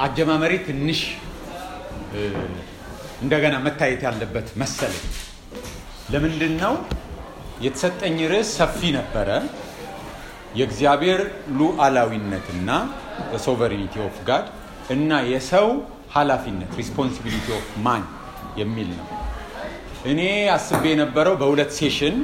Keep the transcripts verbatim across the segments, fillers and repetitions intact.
አጀማመሪ ትንሽ እንደገና መታየት ያለበት መሰለኝ። ለምንድነው የተሰጠኝ ርዕስ ሰፊ ነበረ። የእግዚአብሔር ሉዓላዊነትና the sovereignty of God እና የሰው ኃላፊነት responsibility of man የሚል ነው። እኔ አስቤ የነበረው በሁለት ሴሽን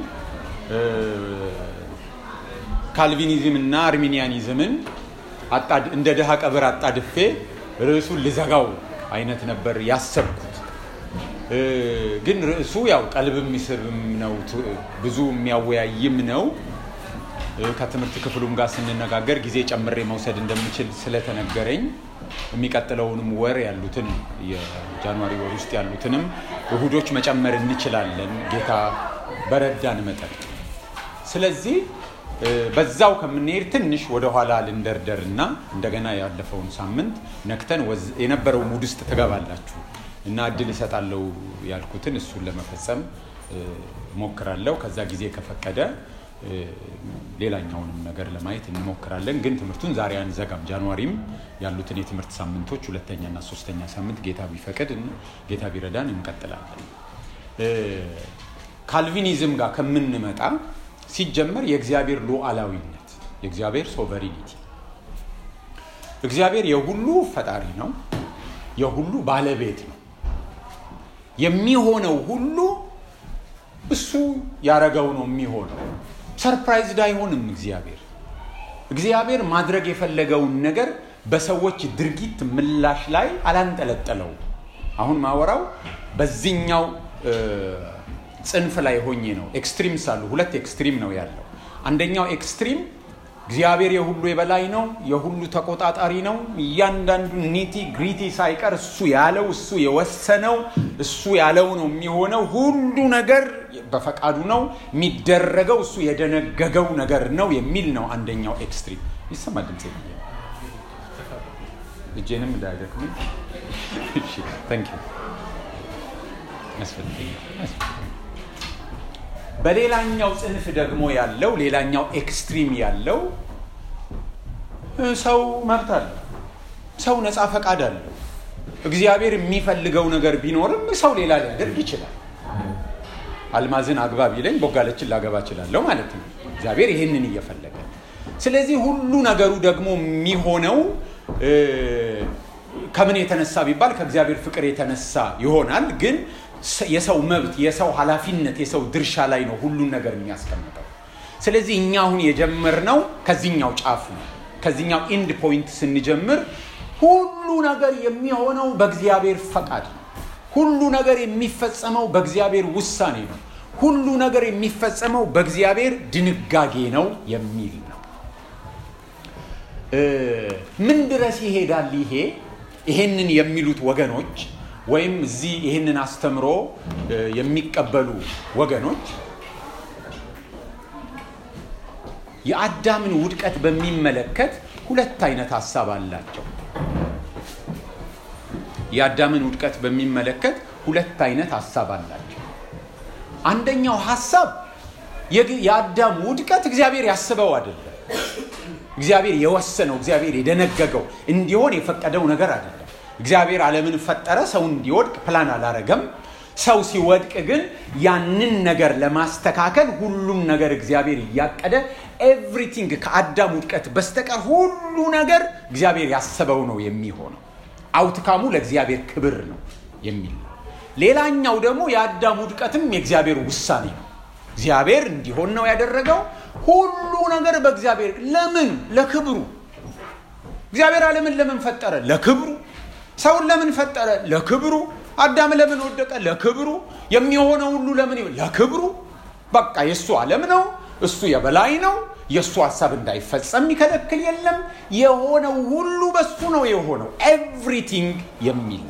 ካልቪኒዝም እና አርሚኒያኒዝምን አጣድ እንደ ደሃ ቀብር አጣድፌ ርዕሱን ልዘጋው አይነት ነበር ያሰብኩት። ግን ርዕሱ ያው ቀልብም ይስብም ነው፣ ብዙ የሚያወያይም ነው። ከትምህርት ክፍሉም ጋር ስንነጋገር ጊዜ ጨምሬ መውሰድ እንደምችል ስለተነገረኝ የሚቀጥለውንም ወር ያሉትን የጃንዋሪ ወር ውስጥ ያሉትንም እሁዶች መጨመር እንችላለን ጌታ በረዳን መጠን። ስለዚህ በዛው ከምንሄድ ትንሽ ወደ ኋላ ልንደርደርና እንደገና ያለፈውን ሳምንት ነክተን የነበረው ሙድ ውስጥ ተገባላችሁ እና እድል እሰጣለሁ ያልኩትን እሱን ለመፈጸም ሞክራለሁ። ከዛ ጊዜ ከፈቀደ ሌላኛውንም ነገር ለማየት እንሞክራለን። ግን ትምህርቱን ዛሬ አንዘጋም። ጃንዋሪም ያሉትን የትምህርት ሳምንቶች ሁለተኛና ሶስተኛ ሳምንት ጌታ ቢፈቅድ ጌታ ቢረዳን እንቀጥላለን። ካልቪኒዝም ጋር ከምንመጣ ሲጀመር የእግዚአብሔር ሉዓላዊነት፣ የእግዚአብሔር ሶቨሪኒቲ፣ እግዚአብሔር የሁሉ ፈጣሪ ነው፣ የሁሉ ባለቤት ነው። የሚሆነው ሁሉ እሱ ያረጋው ነው የሚሆነው። ሰርፕራይዝድ አይሆንም እግዚአብሔር። እግዚአብሔር ማድረግ የፈለገውን ነገር በሰዎች ድርጊት ምላሽ ላይ አላንጠለጠለው። አሁን ማወራው በዚህኛው ጽንፍ ላይ ሆኜ ነው። ኤክስትሪምስ አሉ። ሁለት ኤክስትሪም ነው ያለው። አንደኛው ኤክስትሪም እግዚአብሔር የሁሉ የበላይ ነው፣ የሁሉ ተቆጣጣሪ ነው፣ እያንዳንዱ ኒቲ ግሪቲ ሳይቀር እሱ ያለው እሱ የወሰነው እሱ ያለው ነው የሚሆነው። ሁሉ ነገር በፈቃዱ ነው የሚደረገው፣ እሱ የደነገገው ነገር ነው የሚል ነው አንደኛው ኤክስትሪም። ይሰማል ድምጼ? እጄንም እንዳይደክም እሺ፣ ታንክ ዩ መስፈልኝ። በሌላኛው ጽንፍ ደግሞ ያለው ሌላኛው ኤክስትሪም ያለው ሰው መብት አለው፣ ሰው ነፃ ፈቃድ አለው። እግዚአብሔር የሚፈልገው ነገር ቢኖርም ሰው ሌላ ሊያደርግ ይችላል። አልማዝን አግባብ ይለኝ ቦጋለችን ላገባ እችላለሁ ማለት ነው። እግዚአብሔር ይሄንን እየፈለገ። ስለዚህ ሁሉ ነገሩ ደግሞ የሚሆነው ከምን የተነሳ ቢባል ከእግዚአብሔር ፍቅር የተነሳ ይሆናል። ግን የሰው መብት፣ የሰው ኃላፊነት፣ የሰው ድርሻ ላይ ነው ሁሉን ነገር የሚያስቀምጠው። ስለዚህ እኛ አሁን የጀመርነው ከዚህኛው ጫፍ ነው። ከዚህኛው ኢንድ ፖይንት ስንጀምር ሁሉ ነገር የሚሆነው በእግዚአብሔር ፈቃድ ነው። ሁሉ ነገር የሚፈጸመው በእግዚአብሔር ውሳኔ ነው። ሁሉ ነገር የሚፈጸመው በእግዚአብሔር ድንጋጌ ነው የሚል ነው። ምን ድረስ ይሄዳል ይሄ? ይሄንን የሚሉት ወገኖች ወይም እዚህ ይሄንን አስተምሮ የሚቀበሉ ወገኖች የአዳምን ውድቀት በሚመለከት ሁለት አይነት ሐሳብ አላቸው። የአዳምን ውድቀት በሚመለከት ሁለት አይነት ሐሳብ አላቸው። አንደኛው ሐሳብ የአዳም ውድቀት እግዚአብሔር ያስበው አይደለም፣ እግዚአብሔር የወሰነው፣ እግዚአብሔር የደነገገው እንዲሆን የፈቀደው ነገር አይደለም። እግዚአብሔር ዓለምን ፈጠረ፣ ሰው እንዲወድቅ ፕላን አላረገም። ሰው ሲወድቅ ግን ያንን ነገር ለማስተካከል ሁሉም ነገር እግዚአብሔር ያቀደ ኤቭሪቲንግ ከአዳም ውድቀት በስተቀር ሁሉ ነገር እግዚአብሔር ያሰበው ነው የሚሆነው። አውትካሙ ለእግዚአብሔር ክብር ነው የሚል። ሌላኛው ደግሞ የአዳም ውድቀትም የእግዚአብሔር ውሳኔ ነው። እግዚአብሔር እንዲሆን ነው ያደረገው። ሁሉ ነገር በእግዚአብሔር ለምን? ለክብሩ። እግዚአብሔር ዓለምን ለምን ፈጠረ? ለክብሩ። ሰውን ለምን ፈጠረ? ለክብሩ። አዳም ለምን ወደቀ? ለክብሩ። የሚሆነው ሁሉ ለምን? ለክብሩ። በቃ የሱ ዓለም ነው፣ እሱ የበላይ ነው። የሱ ሐሳብ እንዳይፈጸም ይከለክል የለም። የሆነው ሁሉ በሱ ነው የሆነው። ኤቭሪቲንግ የሚል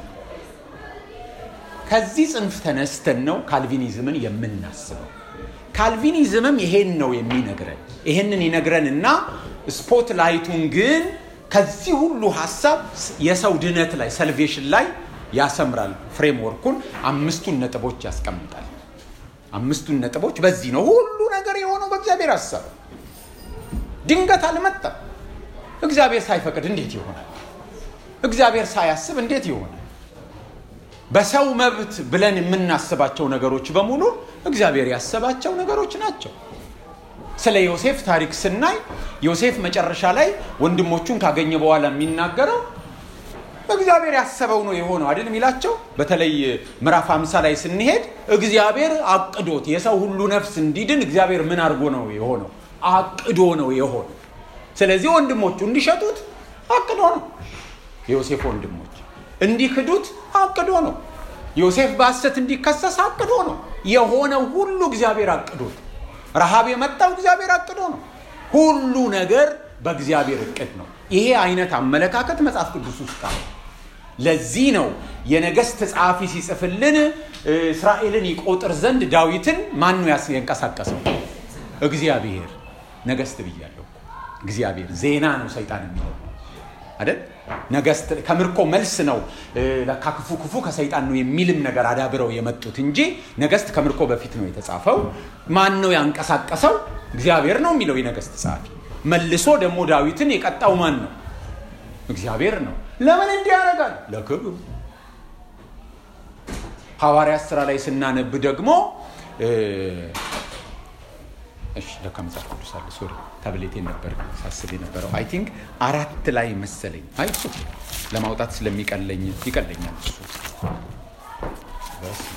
ከዚህ ጽንፍ ተነስተን ነው ካልቪኒዝምን የምናስበው። ካልቪኒዝምም ይሄን ነው የሚነግረን። ይሄንን ይነግረንና ስፖት ላይቱን ግን ከዚህ ሁሉ ሐሳብ የሰው ድነት ላይ ሰልቬሽን ላይ ያሰምራል። ፍሬምወርኩን አምስቱን ነጥቦች ያስቀምጣል። አምስቱን ነጥቦች በዚህ ነው ሁሉ ነገር የሆነው በእግዚአብሔር ሐሳብ። ድንገት አልመጣም። እግዚአብሔር ሳይፈቅድ እንዴት ይሆናል? እግዚአብሔር ሳያስብ እንዴት ይሆናል? በሰው መብት ብለን የምናስባቸው ነገሮች በሙሉ እግዚአብሔር ያሰባቸው ነገሮች ናቸው። ስለ ዮሴፍ ታሪክ ስናይ ዮሴፍ መጨረሻ ላይ ወንድሞቹን ካገኘ በኋላ የሚናገረው እግዚአብሔር ያሰበው ነው የሆነው አይደል የሚላቸው። በተለይ ምዕራፍ ሃምሳ ላይ ስንሄድ እግዚአብሔር አቅዶት የሰው ሁሉ ነፍስ እንዲድን እግዚአብሔር ምን አድርጎ ነው የሆነው? አቅዶ ነው የሆነው። ስለዚህ ወንድሞቹ እንዲሸጡት አቅዶ ነው። የዮሴፍ ወንድሞች እንዲክዱት አቅዶ ነው። ዮሴፍ በሐሰት እንዲከሰስ አቅዶ ነው። የሆነው ሁሉ እግዚአብሔር አቅዶት። ረሃብ የመጣው እግዚአብሔር አቅዶ ነው። ሁሉ ነገር በእግዚአብሔር እቅድ ነው። ይሄ አይነት አመለካከት መጽሐፍ ቅዱስ ውስጥ አለ። ለዚህ ነው የነገሥት ጸሐፊ ሲጽፍልን እስራኤልን ይቆጥር ዘንድ ዳዊትን ማን ነው ያንቀሳቀሰው? እግዚአብሔር። ነገሥት ብያለሁ። እግዚአብሔር ዜና ነው ሰይጣን የሚለው አይደል? ነገሥት ከምርኮ መልስ ነው ለካ ክፉ ክፉ ከሰይጣን ነው የሚልም ነገር አዳብረው የመጡት እንጂ ነገሥት ከምርኮ በፊት ነው የተጻፈው። ማን ነው ያንቀሳቀሰው? እግዚአብሔር ነው የሚለው የነገሥት ጸሐፊ። መልሶ ደግሞ ዳዊትን የቀጣው ማን ነው? እግዚአብሔር ነው። ለምን እንዲህ ያደርጋል? ለክብሩ። ሐዋርያት ሥራ ላይ ስናነብ ደግሞ እሺ ለከመጽሐፍ ቅዱስ አለ ሶሪ ታብሌቴ ነበር ሳስብ የነበረው አይ ቲንክ አራት ላይ መሰለኝ። አይ እሱ ለማውጣት ስለሚቀለኝ ይቀለኛል እሱ በስ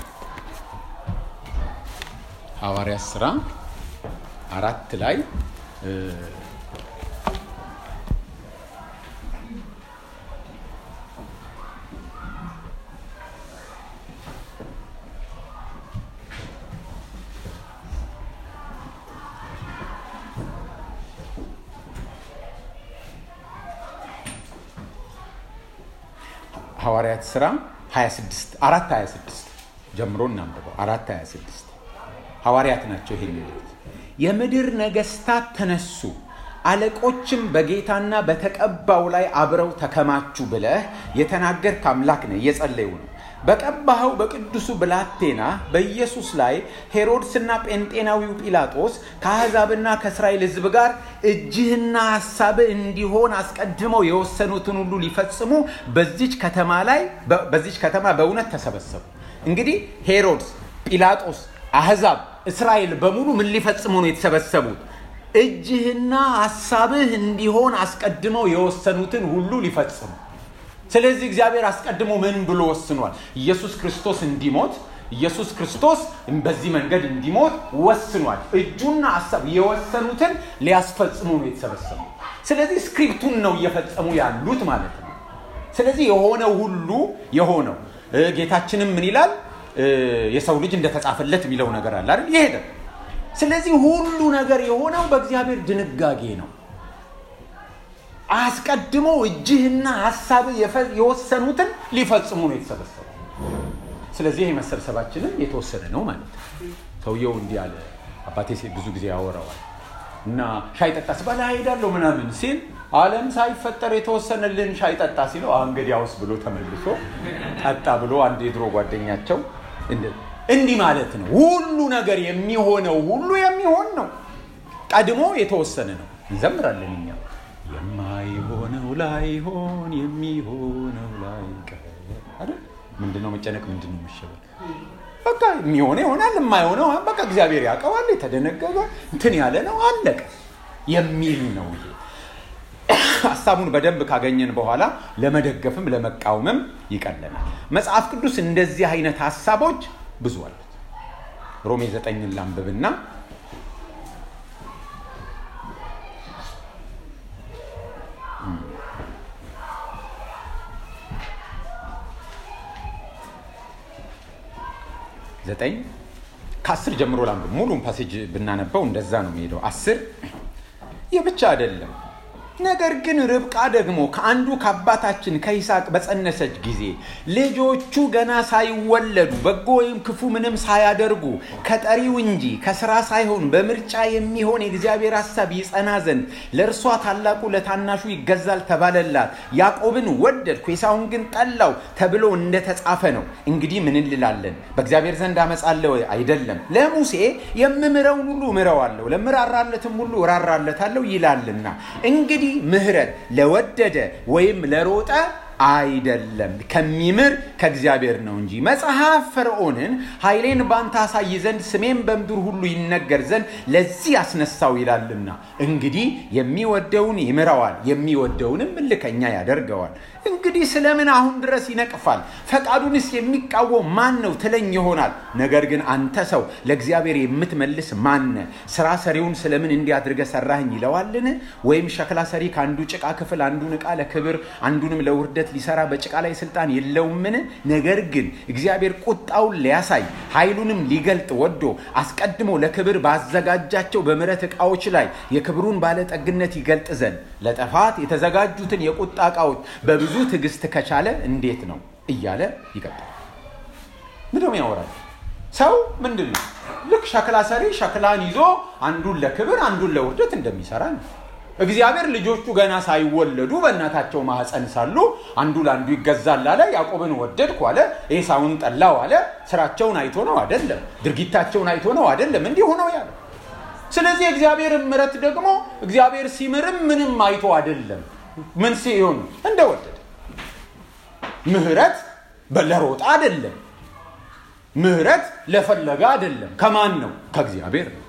ሐዋርያት ሥራ አራት ላይ ሐዋርያት ሥራ ሃያ ስድስት አራት ሃያ ስድስት ጀምሮ እናንብበው። አራት ሃያ ስድስት ሐዋርያት ናቸው ይሄን የሚሉት። የምድር ነገሥታት ተነሱ፣ አለቆችም በጌታና በተቀባው ላይ አብረው ተከማቹ ብለህ የተናገርክ አምላክ ነህ። እየጸለዩ ነው። በቀባኸው በቅዱሱ ብላቴና በኢየሱስ ላይ ሄሮድስና ጴንጤናዊው ጲላጦስ ከአሕዛብና ከእስራኤል ሕዝብ ጋር እጅህና ሐሳብህ እንዲሆን አስቀድመው የወሰኑትን ሁሉ ሊፈጽሙ በዚች ከተማ ላይ በዚች ከተማ በእውነት ተሰበሰቡ። እንግዲህ ሄሮድስ፣ ጲላጦስ፣ አሕዛብ፣ እስራኤል በሙሉ ምን ሊፈጽሙ ነው የተሰበሰቡት? እጅህና ሐሳብህ እንዲሆን አስቀድመው የወሰኑትን ሁሉ ሊፈጽሙ። ስለዚህ እግዚአብሔር አስቀድሞ ምን ብሎ ወስኗል? ኢየሱስ ክርስቶስ እንዲሞት ኢየሱስ ክርስቶስ በዚህ መንገድ እንዲሞት ወስኗል። እጁና ሐሳብ የወሰኑትን ሊያስፈጽሙ ነው የተሰበሰቡ። ስለዚህ ስክሪፕቱን ነው እየፈጸሙ ያሉት ማለት ነው። ስለዚህ የሆነው ሁሉ የሆነው ጌታችንም ምን ይላል? የሰው ልጅ እንደተጻፈለት የሚለው ነገር አለ አይደል? ይሄ ነው። ስለዚህ ሁሉ ነገር የሆነው በእግዚአብሔር ድንጋጌ ነው። አስቀድሞ እጅህና ሐሳብ የወሰኑትን ሊፈጽሙ ነው የተሰበሰቡ። ስለዚህ ይሄ መሰብሰባችንን የተወሰነ ነው ማለት ነው። ሰውየው እንዲህ አለ። አባቴ ብዙ ጊዜ ያወራዋል እና ሻይ ጠጣስ ባላ ሄዳለሁ ምናምን ሲል ዓለም ሳይፈጠር የተወሰነልን ሻይ ጠጣ ሲለው እንግዲያውስ ብሎ ተመልሶ ጠጣ ብሎ አንድ የድሮ ጓደኛቸው እንዲህ ማለት ነው። ሁሉ ነገር የሚሆነው ሁሉ የሚሆን ነው። ቀድሞ የተወሰነ ነው። እንዘምራለን እኛ የማይሆነው ላይሆን የሚሆነው ላይቀር አይደል? ምንድነው መጨነቅ? ምንድነው መሸበር? በቃ የሚሆነው ይሆናል፣ የማይሆነው በቃ እግዚአብሔር ያውቀዋል። የተደነገገ እንትን ያለ ነው፣ አለቀ የሚል ነው። ይሄ ሐሳቡን በደንብ ካገኘን በኋላ ለመደገፍም ለመቃወምም ይቀለናል። መጽሐፍ ቅዱስ እንደዚህ አይነት ሐሳቦች ብዙ አሉት። ሮሜ ዘጠኝን ላንብብና ዘጠኝ ከአስር ጀምሮ ላንብብ። ሙሉን ፓሴጅ ብናነበው እንደዛ ነው የሚሄደው። አስር ይህ ብቻ አይደለም። ነገር ግን ርብቃ ደግሞ ከአንዱ ከአባታችን ከይስሐቅ በጸነሰች ጊዜ ልጆቹ ገና ሳይወለዱ በጎ ወይም ክፉ ምንም ሳያደርጉ ከጠሪው እንጂ ከስራ ሳይሆን በምርጫ የሚሆን የእግዚአብሔር ሐሳብ ይጸና ዘንድ ለእርሷ ታላቁ ለታናሹ ይገዛል ተባለላት። ያዕቆብን ወደድኩ ኤሳውን ግን ጠላው ተብሎ እንደተጻፈ ነው። እንግዲህ ምን እንላለን? በእግዚአብሔር ዘንድ አመፅ አለ ወይ? አይደለም። ለሙሴ የምምረውን ሁሉ እምረዋለሁ ለምራራለትም ሁሉ እራራለታለሁ ይላልና እንግዲህ ምህረት ለወደደ ወይም ለሮጠ አይደለም ከሚምር ከእግዚአብሔር ነው እንጂ። መጽሐፍ ፈርዖንን ኃይሌን ባንተ አሳይ ዘንድ ስሜን በምድር ሁሉ ይነገር ዘንድ ለዚህ ያስነሳው ይላልና እንግዲህ የሚወደውን ይምረዋል የሚወደውንም እልከኛ ያደርገዋል። እንግዲህ ስለምን አሁን ድረስ ይነቅፋል? ፈቃዱንስ የሚቃወም ማን ነው ትለኝ ይሆናል። ነገር ግን አንተ ሰው ለእግዚአብሔር የምትመልስ ማን ነህ? ስራ ሰሪውን ስለምን እንዲህ አድርገህ ሰራኸኝ ይለዋልን? ወይም ሸክላ ሰሪ ከአንዱ ጭቃ ክፍል አንዱን ዕቃ ለክብር አንዱንም ለውርደት ሊሰራ በጭቃ ላይ ስልጣን የለውምን? ነገር ግን እግዚአብሔር ቁጣውን ሊያሳይ ኃይሉንም ሊገልጥ ወዶ አስቀድሞ ለክብር ባዘጋጃቸው በምሕረት ዕቃዎች ላይ የክብሩን ባለጠግነት ይገልጥ ዘንድ ለጥፋት የተዘጋጁትን የቁጣ ዕቃዎች በብዙ ትዕግስት ከቻለ እንዴት ነው እያለ ይቀጥላል። ምንድነው ያወራል? ሰው ምንድነው? ልክ ሸክላ ሰሪ ሸክላን ይዞ አንዱን ለክብር አንዱን ለውርደት እንደሚሰራ ነው። እግዚአብሔር ልጆቹ ገና ሳይወለዱ በእናታቸው ማህፀን ሳሉ አንዱ ለአንዱ ይገዛል አለ። ያዕቆብን ወደድኩ አለ፣ ኤሳውን ጠላው አለ። ስራቸውን አይቶ ነው አይደለም፣ ድርጊታቸውን አይቶ ነው አይደለም፣ እንዲህ ሆነው ያለ። ስለዚህ እግዚአብሔር ምሕረት ደግሞ እግዚአብሔር ሲምርም ምንም አይቶ አይደለም። ምን ሲሆን እንደወደደ ምሕረት ለሮጣ አይደለም፣ ምሕረት ለፈለጋ አይደለም። ከማን ነው? ከእግዚአብሔር ነው።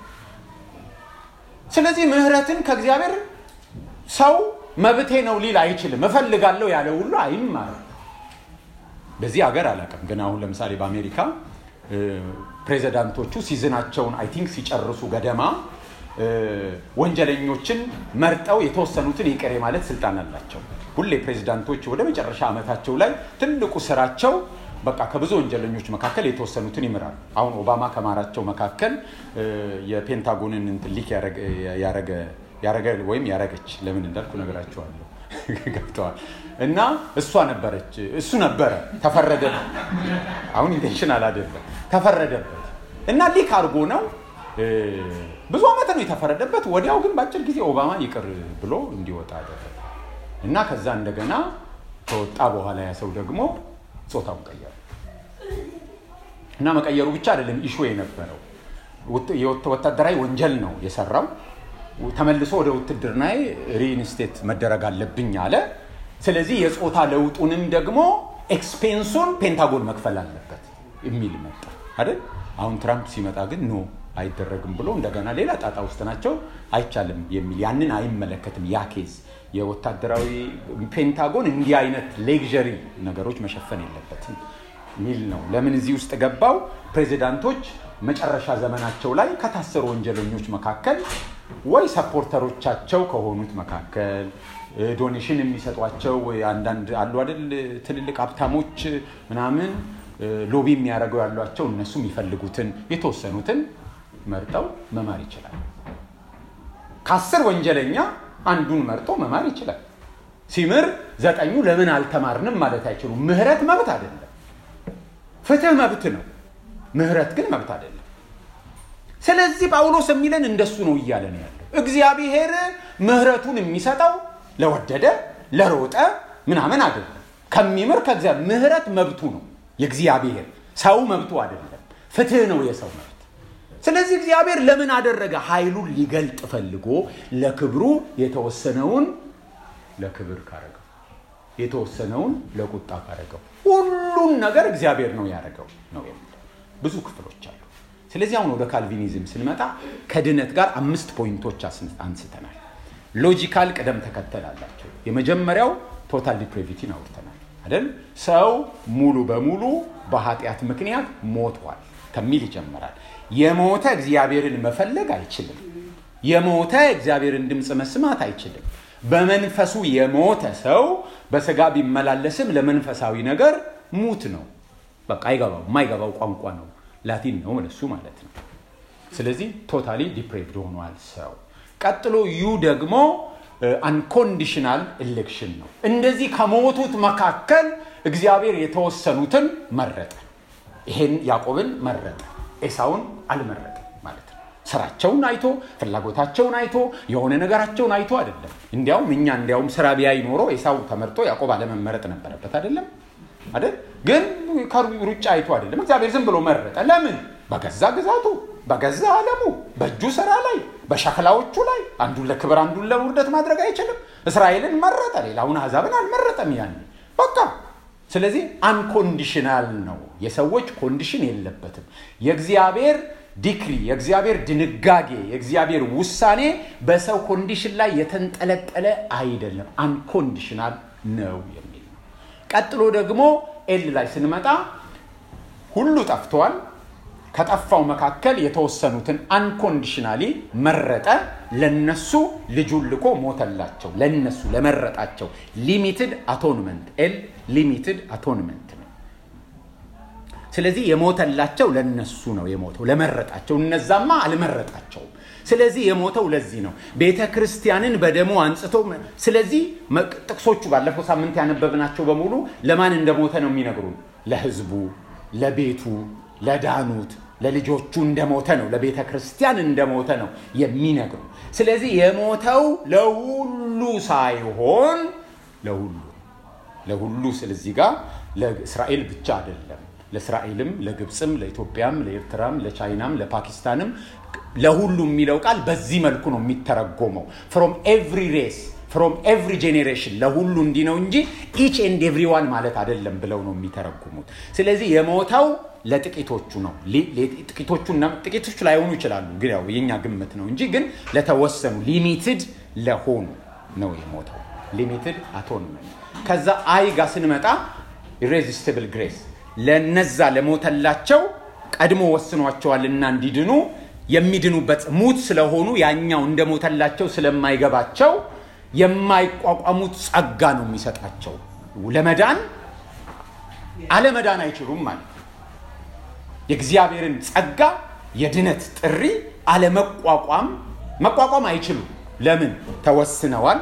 ስለዚህ ምሕረትን ከእግዚአብሔር ሰው መብቴ ነው ሊል አይችልም። እፈልጋለሁ ያለ ሁሉ አይማርም። በዚህ ሀገር አላውቅም፣ ግን አሁን ለምሳሌ በአሜሪካ ፕሬዚዳንቶቹ ሲዝናቸውን አይ ቲንክ ሲጨርሱ ገደማ ወንጀለኞችን መርጠው የተወሰኑትን ይቅር ማለት ስልጣን አላቸው። ሁሌ ፕሬዚዳንቶች ወደ መጨረሻ ዓመታቸው ላይ ትልቁ ስራቸው በቃ ከብዙ ወንጀለኞች መካከል የተወሰኑትን ይምራሉ። አሁን ኦባማ ከማራቸው መካከል የፔንታጎንን ሊክ ያረገ ያረገ ወይም ያረገች ለምን እንዳልኩ ነገራቸዋለሁ ገብተዋል። እና እሷ ነበረች እሱ ነበረ ተፈረደበት። አሁን ኢንቴንሽናል አይደለም ተፈረደበት እና ሊክ አርጎ ነው ብዙ አመት ነው የተፈረደበት። ወዲያው ግን ባጭር ጊዜ ኦባማ ይቅር ብሎ እንዲወጣ አደረገ እና ከዛ እንደገና ተወጣ። በኋላ ያ ሰው ደግሞ ጾታውን ቀየረ እና መቀየሩ ብቻ አይደለም ኢሹ የነበረው ወታደራዊ ወንጀል ነው የሰራው። ተመልሶ ወደ ውትድርና ሪኢንስቴት መደረግ አለብኝ አለ። ስለዚህ የጾታ ለውጡንም ደግሞ ኤክስፔንሱን ፔንታጎን መክፈል አለበት የሚል መጣ አይደል? አሁን ትራምፕ ሲመጣ ግን ኖ አይደረግም ብሎ እንደገና ሌላ ጣጣ ውስጥ ናቸው። አይቻልም የሚል ያንን አይመለከትም። ያ ኬዝ የወታደራዊ ፔንታጎን እንዲህ አይነት ሌክዠሪ ነገሮች መሸፈን የለበትም ሚል ነው። ለምን እዚህ ውስጥ ገባው? ፕሬዚዳንቶች መጨረሻ ዘመናቸው ላይ ከታሰሩ ወንጀለኞች መካከል ወይ ሰፖርተሮቻቸው ከሆኑት መካከል ዶኔሽን የሚሰጧቸው ወይ አንዳንድ አሉ አይደል ትልልቅ ሀብታሞች ምናምን ሎቢ የሚያደርጉ ያሏቸው እነሱ የሚፈልጉትን የተወሰኑትን መርጠው መማር ይችላል። ከአስር ወንጀለኛ አንዱን መርጦ መማር ይችላል። ሲምር ዘጠኙ ለምን አልተማርንም ማለት አይችሉም። ምህረት መብት አይደለም። ፍትህ መብት ነው። ምህረት ግን መብት አይደለም። ስለዚህ ጳውሎስ የሚለን እንደሱ ነው እያለ ነው ያለው። እግዚአብሔር ምህረቱን የሚሰጠው ለወደደ ለሮጠ ምናምን አይደለም። ከሚምር ከእግዚአብሔር ምህረት መብቱ ነው የእግዚአብሔር፣ ሰው መብቱ አይደለም። ፍትህ ነው የሰው መብት። ስለዚህ እግዚአብሔር ለምን አደረገ? ኃይሉን ሊገልጥ ፈልጎ ለክብሩ የተወሰነውን ለክብር ካረገው የተወሰነውን ለቁጣ ካረገው ሁሉን ነገር እግዚአብሔር ነው ያደረገው ነው የሚለው ብዙ ክፍሎች አሉ። ስለዚህ አሁን ወደ ካልቪኒዝም ስንመጣ ከድነት ጋር አምስት ፖይንቶች አንስተናል። ሎጂካል ቅደም ተከተል አላቸው። የመጀመሪያው ቶታል ዲፕሬቪቲን አውርተናል አይደል? ሰው ሙሉ በሙሉ በኃጢአት ምክንያት ሞቷል ከሚል ይጀምራል። የሞተ እግዚአብሔርን መፈለግ አይችልም። የሞተ እግዚአብሔርን ድምጽ መስማት አይችልም። በመንፈሱ የሞተ ሰው በስጋ ቢመላለስም ለመንፈሳዊ ነገር ሙት ነው። በቃ አይገባው፣ የማይገባው ቋንቋ ነው። ላቲን ነው እሱ ማለት ነው። ስለዚህ ቶታሊ ዲፕሬቭድ ሆኗል ሰው። ቀጥሎ ዩ ደግሞ አንኮንዲሽናል ኤሌክሽን ነው። እንደዚህ ከሞቱት መካከል እግዚአብሔር የተወሰኑትን መረጠ። ይሄን ያዕቆብን መረጠ፣ ኤሳውን አልመረጠም ማለት ነው። ስራቸውን አይቶ ፍላጎታቸውን አይቶ የሆነ ነገራቸውን አይቶ አይደለም። እንዲያውም እኛ እንዲያውም ስራ ቢያይ ኖሮ ኤሳው ተመርጦ ያዕቆብ አለመመረጥ ነበረበት አይደለም አይደል? ግን ከሩጫ አይቶ አይደለም። እግዚአብሔር ዝም ብሎ መረጠ። ለምን? በገዛ ግዛቱ፣ በገዛ ዓለሙ፣ በእጁ ስራ ላይ በሸክላዎቹ ላይ አንዱን ለክብር አንዱን ለውርደት ማድረግ አይችልም። እስራኤልን መረጠ፣ ሌላውን አሕዛብን አልመረጠም ያኔ በቃ። ስለዚህ አንኮንዲሽናል ነው። የሰዎች ኮንዲሽን የለበትም። የእግዚአብሔር ዲክሪ፣ የእግዚአብሔር ድንጋጌ፣ የእግዚአብሔር ውሳኔ በሰው ኮንዲሽን ላይ የተንጠለጠለ አይደለም፣ አንኮንዲሽናል ነው የሚል ነው። ቀጥሎ ደግሞ ኤል ላይ ስንመጣ ሁሉ ጠፍቷል። ከጠፋው መካከል የተወሰኑትን አንኮንዲሽናሊ መረጠ፣ ለነሱ ልጁን ልኮ ሞተላቸው። ለነሱ ለመረጣቸው ሊሚትድ አቶንመንት፣ ኤል ሊሚትድ አቶንመንት ነው። ስለዚህ የሞተላቸው ለነሱ ነው የሞተው፣ ለመረጣቸው። እነዛማ አልመረጣቸውም። ስለዚህ የሞተው ለዚህ ነው፣ ቤተክርስቲያንን በደሙ አንጽቶ። ስለዚህ ጥቅሶቹ ባለፈው ሳምንት ያነበብናቸው በሙሉ ለማን እንደሞተ ነው የሚነግሩን? ለህዝቡ፣ ለቤቱ፣ ለዳኑት፣ ለልጆቹ እንደሞተ ነው፣ ለቤተክርስቲያን እንደሞተ ነው የሚነግሩ። ስለዚህ የሞተው ለሁሉ ሳይሆን ለሁሉ ለሁሉ ስለዚህ ጋር ለእስራኤል ብቻ አይደለም፣ ለእስራኤልም፣ ለግብጽም፣ ለኢትዮጵያም፣ ለኤርትራም፣ ለቻይናም፣ ለፓኪስታንም ለሁሉ የሚለው ቃል በዚህ መልኩ ነው የሚተረጎመው። from every race, from every generation ለሁሉ እንዲህ ነው እንጂ each and everyone ማለት አይደለም ብለው ነው የሚተረጉሙት። ስለዚህ የሞተው ለጥቂቶቹ ነው። ጥቂቶቹና ጥቂቶቹ ላይ ሆኑ ይችላሉ፣ ግን ያው የኛ ግምት ነው እንጂ ግን ለተወሰኑ ሊሚትድ ለሆኑ ነው የሞተው። ሊሚትድ አቶንመንት። ከዛ አይ ጋር ስንመጣ irresistible grace፣ ለነዛ ለሞተላቸው ቀድሞ ወስኗቸዋልና እንዲድኑ የሚድኑበት ሙት ስለሆኑ ያኛው እንደሞተላቸው ስለማይገባቸው የማይቋቋሙት ጸጋ ነው የሚሰጣቸው። ለመዳን አለመዳን አይችሉም ማለት የእግዚአብሔርን ጸጋ የድነት ጥሪ አለመቋቋም መቋቋም አይችሉም። ለምን? ተወስነዋል፣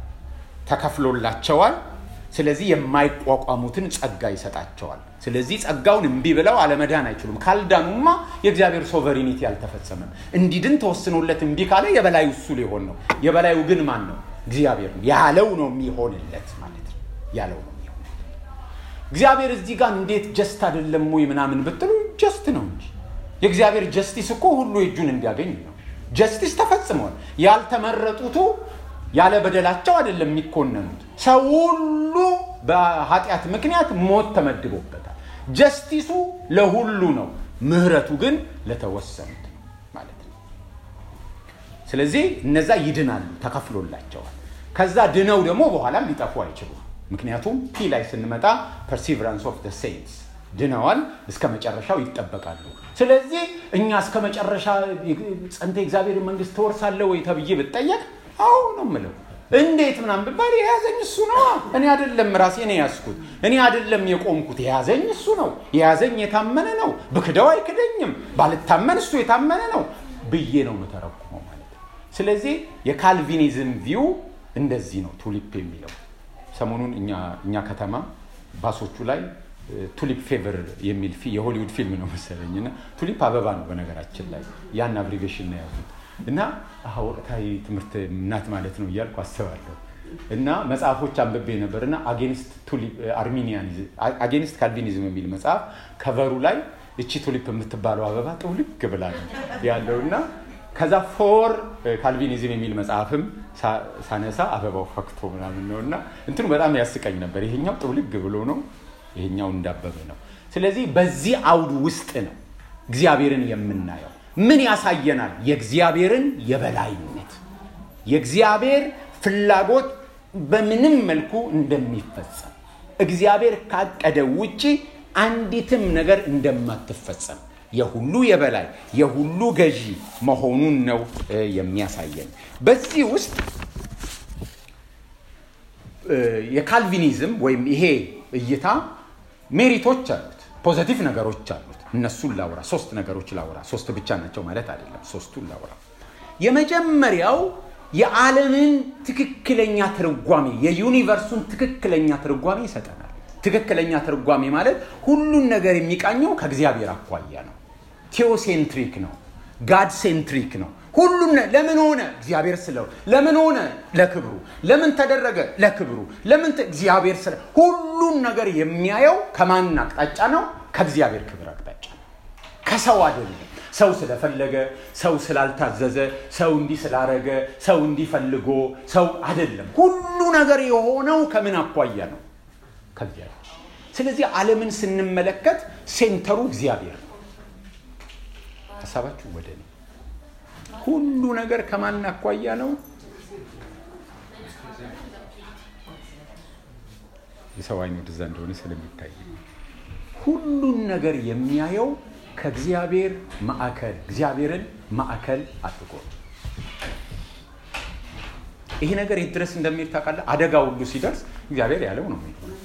ተከፍሎላቸዋል። ስለዚህ የማይቋቋሙትን ጸጋ ይሰጣቸዋል። ስለዚህ ጸጋውን እንቢ ብለው አለመዳን አይችሉም። ካልዳኑማ የእግዚአብሔር ሶቨሪኒቲ አልተፈጸመም። እንዲድን ተወስኖለት እንቢ ካለ የበላዩ እሱ ሊሆን ነው። የበላዩ ግን ማን ነው? እግዚአብሔር ነው። ያለው ነው የሚሆንለት ማለት ነው። ያለው ነው የሚሆንለት። እግዚአብሔር እዚህ ጋር እንዴት ጀስት አይደለም ወይ ምናምን ብትሉ ጀስት ነው እንጂ የእግዚአብሔር ጀስቲስ እኮ ሁሉ እጁን እንዲያገኝ ነው። ጀስቲስ ተፈጽሟል። ያልተመረጡቱ ያለ በደላቸው አይደለም የሚኮነኑት። ሰው ሁሉ በኃጢአት ምክንያት ሞት ተመድቦበታል። ጀስቲሱ ለሁሉ ነው፣ ምህረቱ ግን ለተወሰኑት ማለት ነው። ስለዚህ እነዛ ይድናሉ፣ ተከፍሎላቸዋል። ከዛ ድነው ደግሞ በኋላም ሊጠፉ አይችሉም። ምክንያቱም ፒ ላይ ስንመጣ perseverance of the saints ድነዋል፣ እስከ መጨረሻው ይጠበቃሉ። ስለዚህ እኛ እስከ መጨረሻ ጸንተ እግዚአብሔር መንግስት ተወርሳለህ ወይ ተብዬ ብትጠየቅ አው ነው የምለው። እንዴት ምናምን ብባል የያዘኝ እሱ ነው። እኔ አይደለም ራሴ ነኝ ያስኩት፣ እኔ አይደለም የቆምኩት፣ የያዘኝ እሱ ነው። የያዘኝ የታመነ ነው፣ በክደው አይክደኝም፣ ባልታመን እሱ የታመነ ነው ብዬ ነው መተረኩመው ማለት ነው። ስለዚህ የካልቪኒዝም ቪው እንደዚህ ነው ቱሊፕ የሚለው። ሰሞኑን እኛ እኛ ከተማ ባሶቹ ላይ ቱሊፕ ፌቨር የሚል ፊ የሆሊውድ ፊልም ነው መሰለኝና ቱሊፕ አበባ ነው በነገራችን ላይ ያን አብሪቬሽን ነው ያዙት እና ወቅታዊ ትምህርት እናት ማለት ነው እያልኩ አስባለሁ። እና መጽሐፎች አንብቤ ነበርና አጌንስት ቱሊፕ አርሚኒያኒዝም አጌንስት ካልቪኒዝም የሚል መጽሐፍ ከቨሩ ላይ እቺ ቱሊፕ የምትባለው አበባ ጥውልግ ብላ ነው ያለውና ከዛ ፎር ካልቪኒዝም የሚል መጽሐፍም ሳነሳ አበባው ፈክቶ ምናምን ነውና እንትኑ በጣም ያስቀኝ ነበር። ይሄኛው ጥውልግ ብሎ ነው፣ ይሄኛው እንዳበበ ነው። ስለዚህ በዚህ አውድ ውስጥ ነው እግዚአብሔርን የምናየው። ምን ያሳየናል? የእግዚአብሔርን የበላይነት፣ የእግዚአብሔር ፍላጎት በምንም መልኩ እንደሚፈጸም፣ እግዚአብሔር ካቀደ ውጪ አንዲትም ነገር እንደማትፈጸም፣ የሁሉ የበላይ የሁሉ ገዢ መሆኑን ነው የሚያሳየን። በዚህ ውስጥ የካልቪኒዝም ወይም ይሄ እይታ ሜሪቶች አሉት፣ ፖዚቲቭ ነገሮች አሉት። እነሱን ላውራ፣ ሶስት ነገሮች ላውራ። ሶስት ብቻ ናቸው ማለት አይደለም፣ ሶስቱን ላውራ። የመጀመሪያው የዓለምን ትክክለኛ ትርጓሜ፣ የዩኒቨርሱን ትክክለኛ ትርጓሜ ይሰጠናል። ትክክለኛ ትርጓሜ ማለት ሁሉን ነገር የሚቃኘው ከእግዚአብሔር አኳያ ነው። ቴዎሴንትሪክ ነው፣ ጋድ ሴንትሪክ ነው። ሁሉም ለምን ሆነ? እግዚአብሔር ስለው። ለምን ሆነ? ለክብሩ። ለምን ተደረገ? ለክብሩ። ለምን እግዚአብሔር ስለ ሁሉን ነገር የሚያየው ከማን አቅጣጫ ነው? ከእግዚአብሔር ክብር አቅጣጫ ነው፣ ከሰው አይደለም። ሰው ስለፈለገ ሰው ስላልታዘዘ ሰው እንዲህ ስላረገ ሰው እንዲፈልጎ ሰው አይደለም ሁሉ ነገር የሆነው ከምን አኳያ ነው ከእግዚአብሔር ስለዚህ ዓለምን ስንመለከት ሴንተሩ እግዚአብሔር ነው ሐሳባችሁ ወደ ነው ሁሉ ነገር ከማን አኳያ ነው የሰው አይኑ ወደዛ እንደሆነ ስለሚታይ ሁሉን ነገር የሚያየው ከእግዚአብሔር ማዕከል እግዚአብሔርን ማዕከል አድርጎ ይሄ ነገር ይድረስ እንደሚል ታውቃለህ አደጋ ሁሉ ሲደርስ እግዚአብሔር ያለው ነው የሚሆነው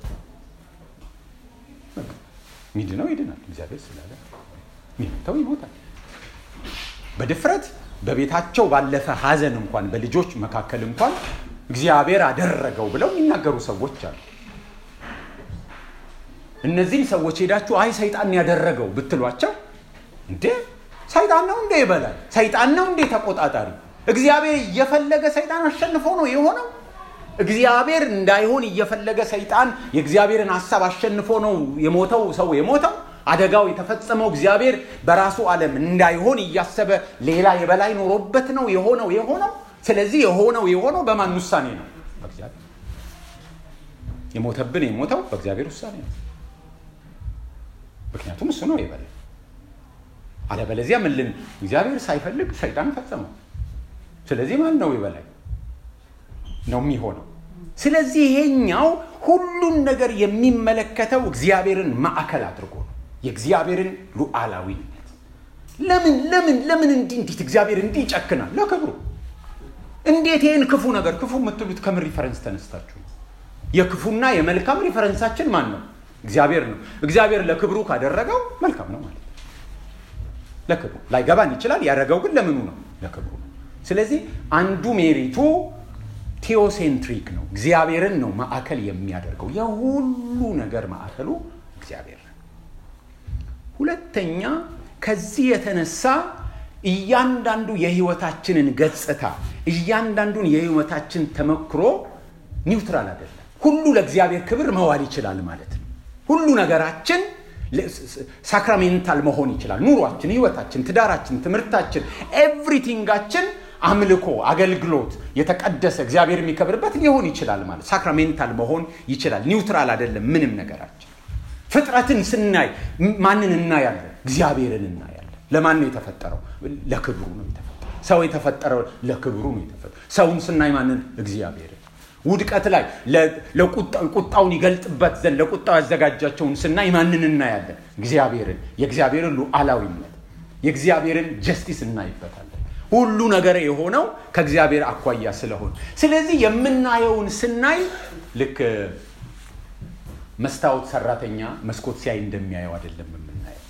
ሚድነው ይድናል እግዚአብሔር ስላለ ሚድነው ይሞታል በድፍረት በቤታቸው ባለፈ ሐዘን እንኳን በልጆች መካከል እንኳን እግዚአብሔር አደረገው ብለው የሚናገሩ ሰዎች አሉ እነዚህን ሰዎች ሄዳችሁ አይ ሰይጣን ያደረገው ብትሏቸው እንዴ ሰይጣን ነው እንዴ ይበላል ሰይጣን ነው እንዴ ተቆጣጣሪ እግዚአብሔር እየፈለገ ሰይጣን አሸንፎ ነው የሆነው እግዚአብሔር እንዳይሆን እየፈለገ ሰይጣን የእግዚአብሔርን ሐሳብ አሸንፎ ነው የሞተው ሰው የሞተው አደጋው የተፈጸመው እግዚአብሔር በራሱ ዓለም እንዳይሆን እያሰበ ሌላ የበላይ ኖሮበት ነው የሆነው የሆነው ስለዚህ የሆነው የሆነው በማን ውሳኔ ነው በእግዚአብሔር የሞተብን የሞተው በእግዚአብሔር ውሳኔ ነው ምክንያቱም እሱ ነው የበላይ አለበለዚያ ምን ልን እግዚአብሔር ሳይፈልግ ሰይጣን ፈጸመው ስለዚህ ማን ነው የበላይ ነው የሚሆነው ስለዚህ ይሄኛው ሁሉን ነገር የሚመለከተው እግዚአብሔርን ማዕከል አድርጎ ነው የእግዚአብሔርን ሉዓላዊነት ለምን ለምን ለምን እንዲህ እንዴት እግዚአብሔር እንዲህ ይጨክናል ለክብሩ እንዴት ይሄን ክፉ ነገር ክፉ የምትሉት ከምን ሪፈረንስ ተነስታችሁ የክፉና የመልካም ሪፈረንሳችን ማን ነው እግዚአብሔር ነው እግዚአብሔር ለክብሩ ካደረገው መልካም ነው ማለት ለክብሩ ላይገባን ይችላል ያደረገው ግን ለምኑ ነው ለክብሩ ነው ስለዚህ አንዱ ሜሪቱ ቴዎሴንትሪክ ነው እግዚአብሔርን ነው ማዕከል የሚያደርገው የሁሉ ነገር ማዕከሉ እግዚአብሔር ነው ሁለተኛ ከዚህ የተነሳ እያንዳንዱ የህይወታችንን ገጽታ እያንዳንዱን የህይወታችን ተመክሮ ኒውትራል አይደለም ሁሉ ለእግዚአብሔር ክብር መዋል ይችላል ማለት ነው ሁሉ ነገራችን ሳክራሜንታል መሆን ይችላል ኑሯችን ህይወታችን ትዳራችን ትምህርታችን ኤቭሪቲንጋችን አምልኮ አገልግሎት የተቀደሰ እግዚአብሔር የሚከብርበት ሊሆን ይችላል ማለት ሳክራሜንታል መሆን ይችላል ኒውትራል አይደለም ምንም ነገራችን ፍጥረትን ስናይ ማንን እናያለን እግዚአብሔርን እናያለን ለማን ነው የተፈጠረው ለክብሩ ነው የተፈጠረው ሰው የተፈጠረው ለክብሩ ነው የተፈጠረው ሰውን ስናይ ማንን እግዚአብሔርን ውድቀት ላይ ለቁጣውን ይገልጥበት ዘንድ ለቁጣው ያዘጋጃቸውን ስናይ ማንን እናያለን እግዚአብሔርን የእግዚአብሔርን ሉዓላዊነት የእግዚአብሔርን ጀስቲስ እናይበታለን ሁሉ ነገር የሆነው ከእግዚአብሔር አኳያ ስለሆነ ስለዚህ የምናየውን ስናይ ልክ መስታወት ሰራተኛ መስኮት ሲያይ እንደሚያየው አይደለም የምናየው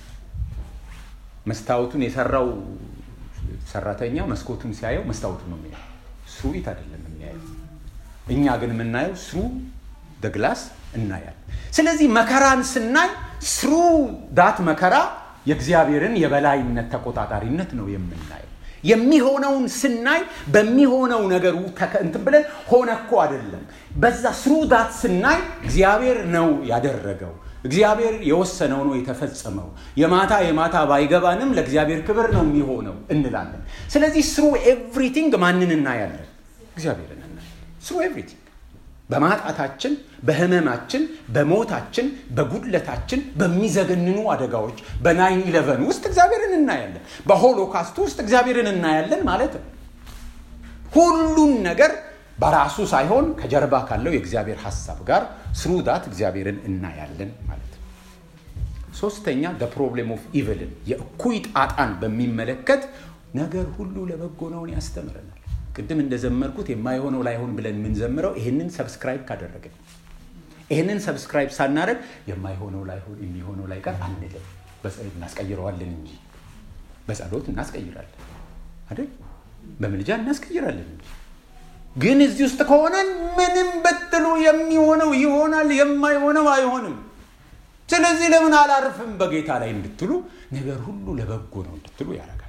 መስታወቱን የሰራው ሰራተኛ መስኮቱን ሲያየው መስታወቱን ነው የሚያየው ሱሪት አይደለም የሚያየው እኛ ግን የምናየው ስሩ the glass እናያለን ስለዚህ መከራን ስናይ ስሩ ዳት መከራ የእግዚአብሔርን የበላይነት ተቆጣጣሪነት ነው የምናየው የሚሆነውን ስናይ በሚሆነው ነገር እንትን ብለን ሆነኮ አይደለም በዛ ስሩ ዳት ስናይ እግዚአብሔር ነው ያደረገው እግዚአብሔር የወሰነው ነው የተፈጸመው የማታ የማታ ባይገባንም ለእግዚአብሔር ክብር ነው የሚሆነው እንላለን ስለዚህ ስሩ ኤቭሪቲንግ ማንን እናያለን እግዚአብሔርን ስሩ ኤቭሪቲንግ በማጣታችን በህመማችን በሞታችን በጉድለታችን በሚዘገንኑ አደጋዎች በናይን ኢሌቨን ውስጥ እግዚአብሔርን እናያለን በሆሎካስት ውስጥ እግዚአብሔርን እናያለን ማለት ነው ሁሉን ነገር በራሱ ሳይሆን ከጀርባ ካለው የእግዚአብሔር ሐሳብ ጋር ስሩ ዳት እግዚአብሔርን እናያለን ማለት ነው ሶስተኛ the problem of evil የእኩይ ጣጣን በሚመለከት ነገር ሁሉ ለበጎ ነው ያስተምረናል ቅድም እንደዘመርኩት የማይሆነው ላይሆን ብለን ምን ዘምረው ይሄንን ሰብስክራይብ ካደረገን ይሄንን ሰብስክራይብ ሳናረግ የማይሆነው ላይሆን የሚሆነው ላይ ቀር አንልም በጸሎት እናስቀይረዋለን እንጂ በጸሎት እናስቀይራለን አይደል በመልጃ እናስቀይራለን እንጂ ግን እዚህ ውስጥ ከሆነ ምንም በትሉ የሚሆነው ይሆናል የማይሆነው አይሆንም ስለዚህ ለምን አላርፍም በጌታ ላይ እንድትሉ ነገር ሁሉ ለበጎ ነው እንድትሉ ያረጋችኋል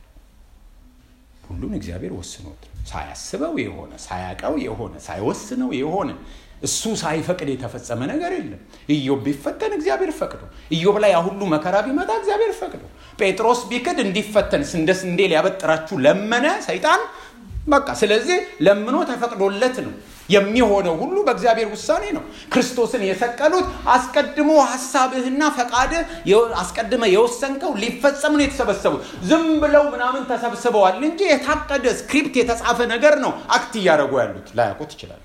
ሁሉን እግዚአብሔር ወስኖት ሳያስበው የሆነ ሳያቀው የሆነ ሳይወስነው የሆነ እሱ ሳይፈቅድ የተፈጸመ ነገር የለም ኢዮብ ቢፈተን እግዚአብሔር ፈቅዶ ኢዮብ ላይ ሁሉ መከራ ቢመጣ እግዚአብሔር ፈቅዶ ጴጥሮስ ቢክድ እንዲፈተን እንደስ እንዴ ሊያበጥራችሁ ለመነ ሰይጣን። በቃ ስለዚህ ለምኖ ተፈቅዶለት ነው የሚሆነው ሁሉ በእግዚአብሔር ውሳኔ ነው። ክርስቶስን የሰቀሉት አስቀድሞ ሐሳብህና ፈቃድህ አስቀድመ የወሰንከው ሊፈጸም ነው የተሰበሰቡት። ዝም ብለው ምናምን ተሰብስበዋል እንጂ የታቀደ ስክሪፕት የተጻፈ ነገር ነው አክት ያደርጉ ያሉት። ላያውቁት ይችላል።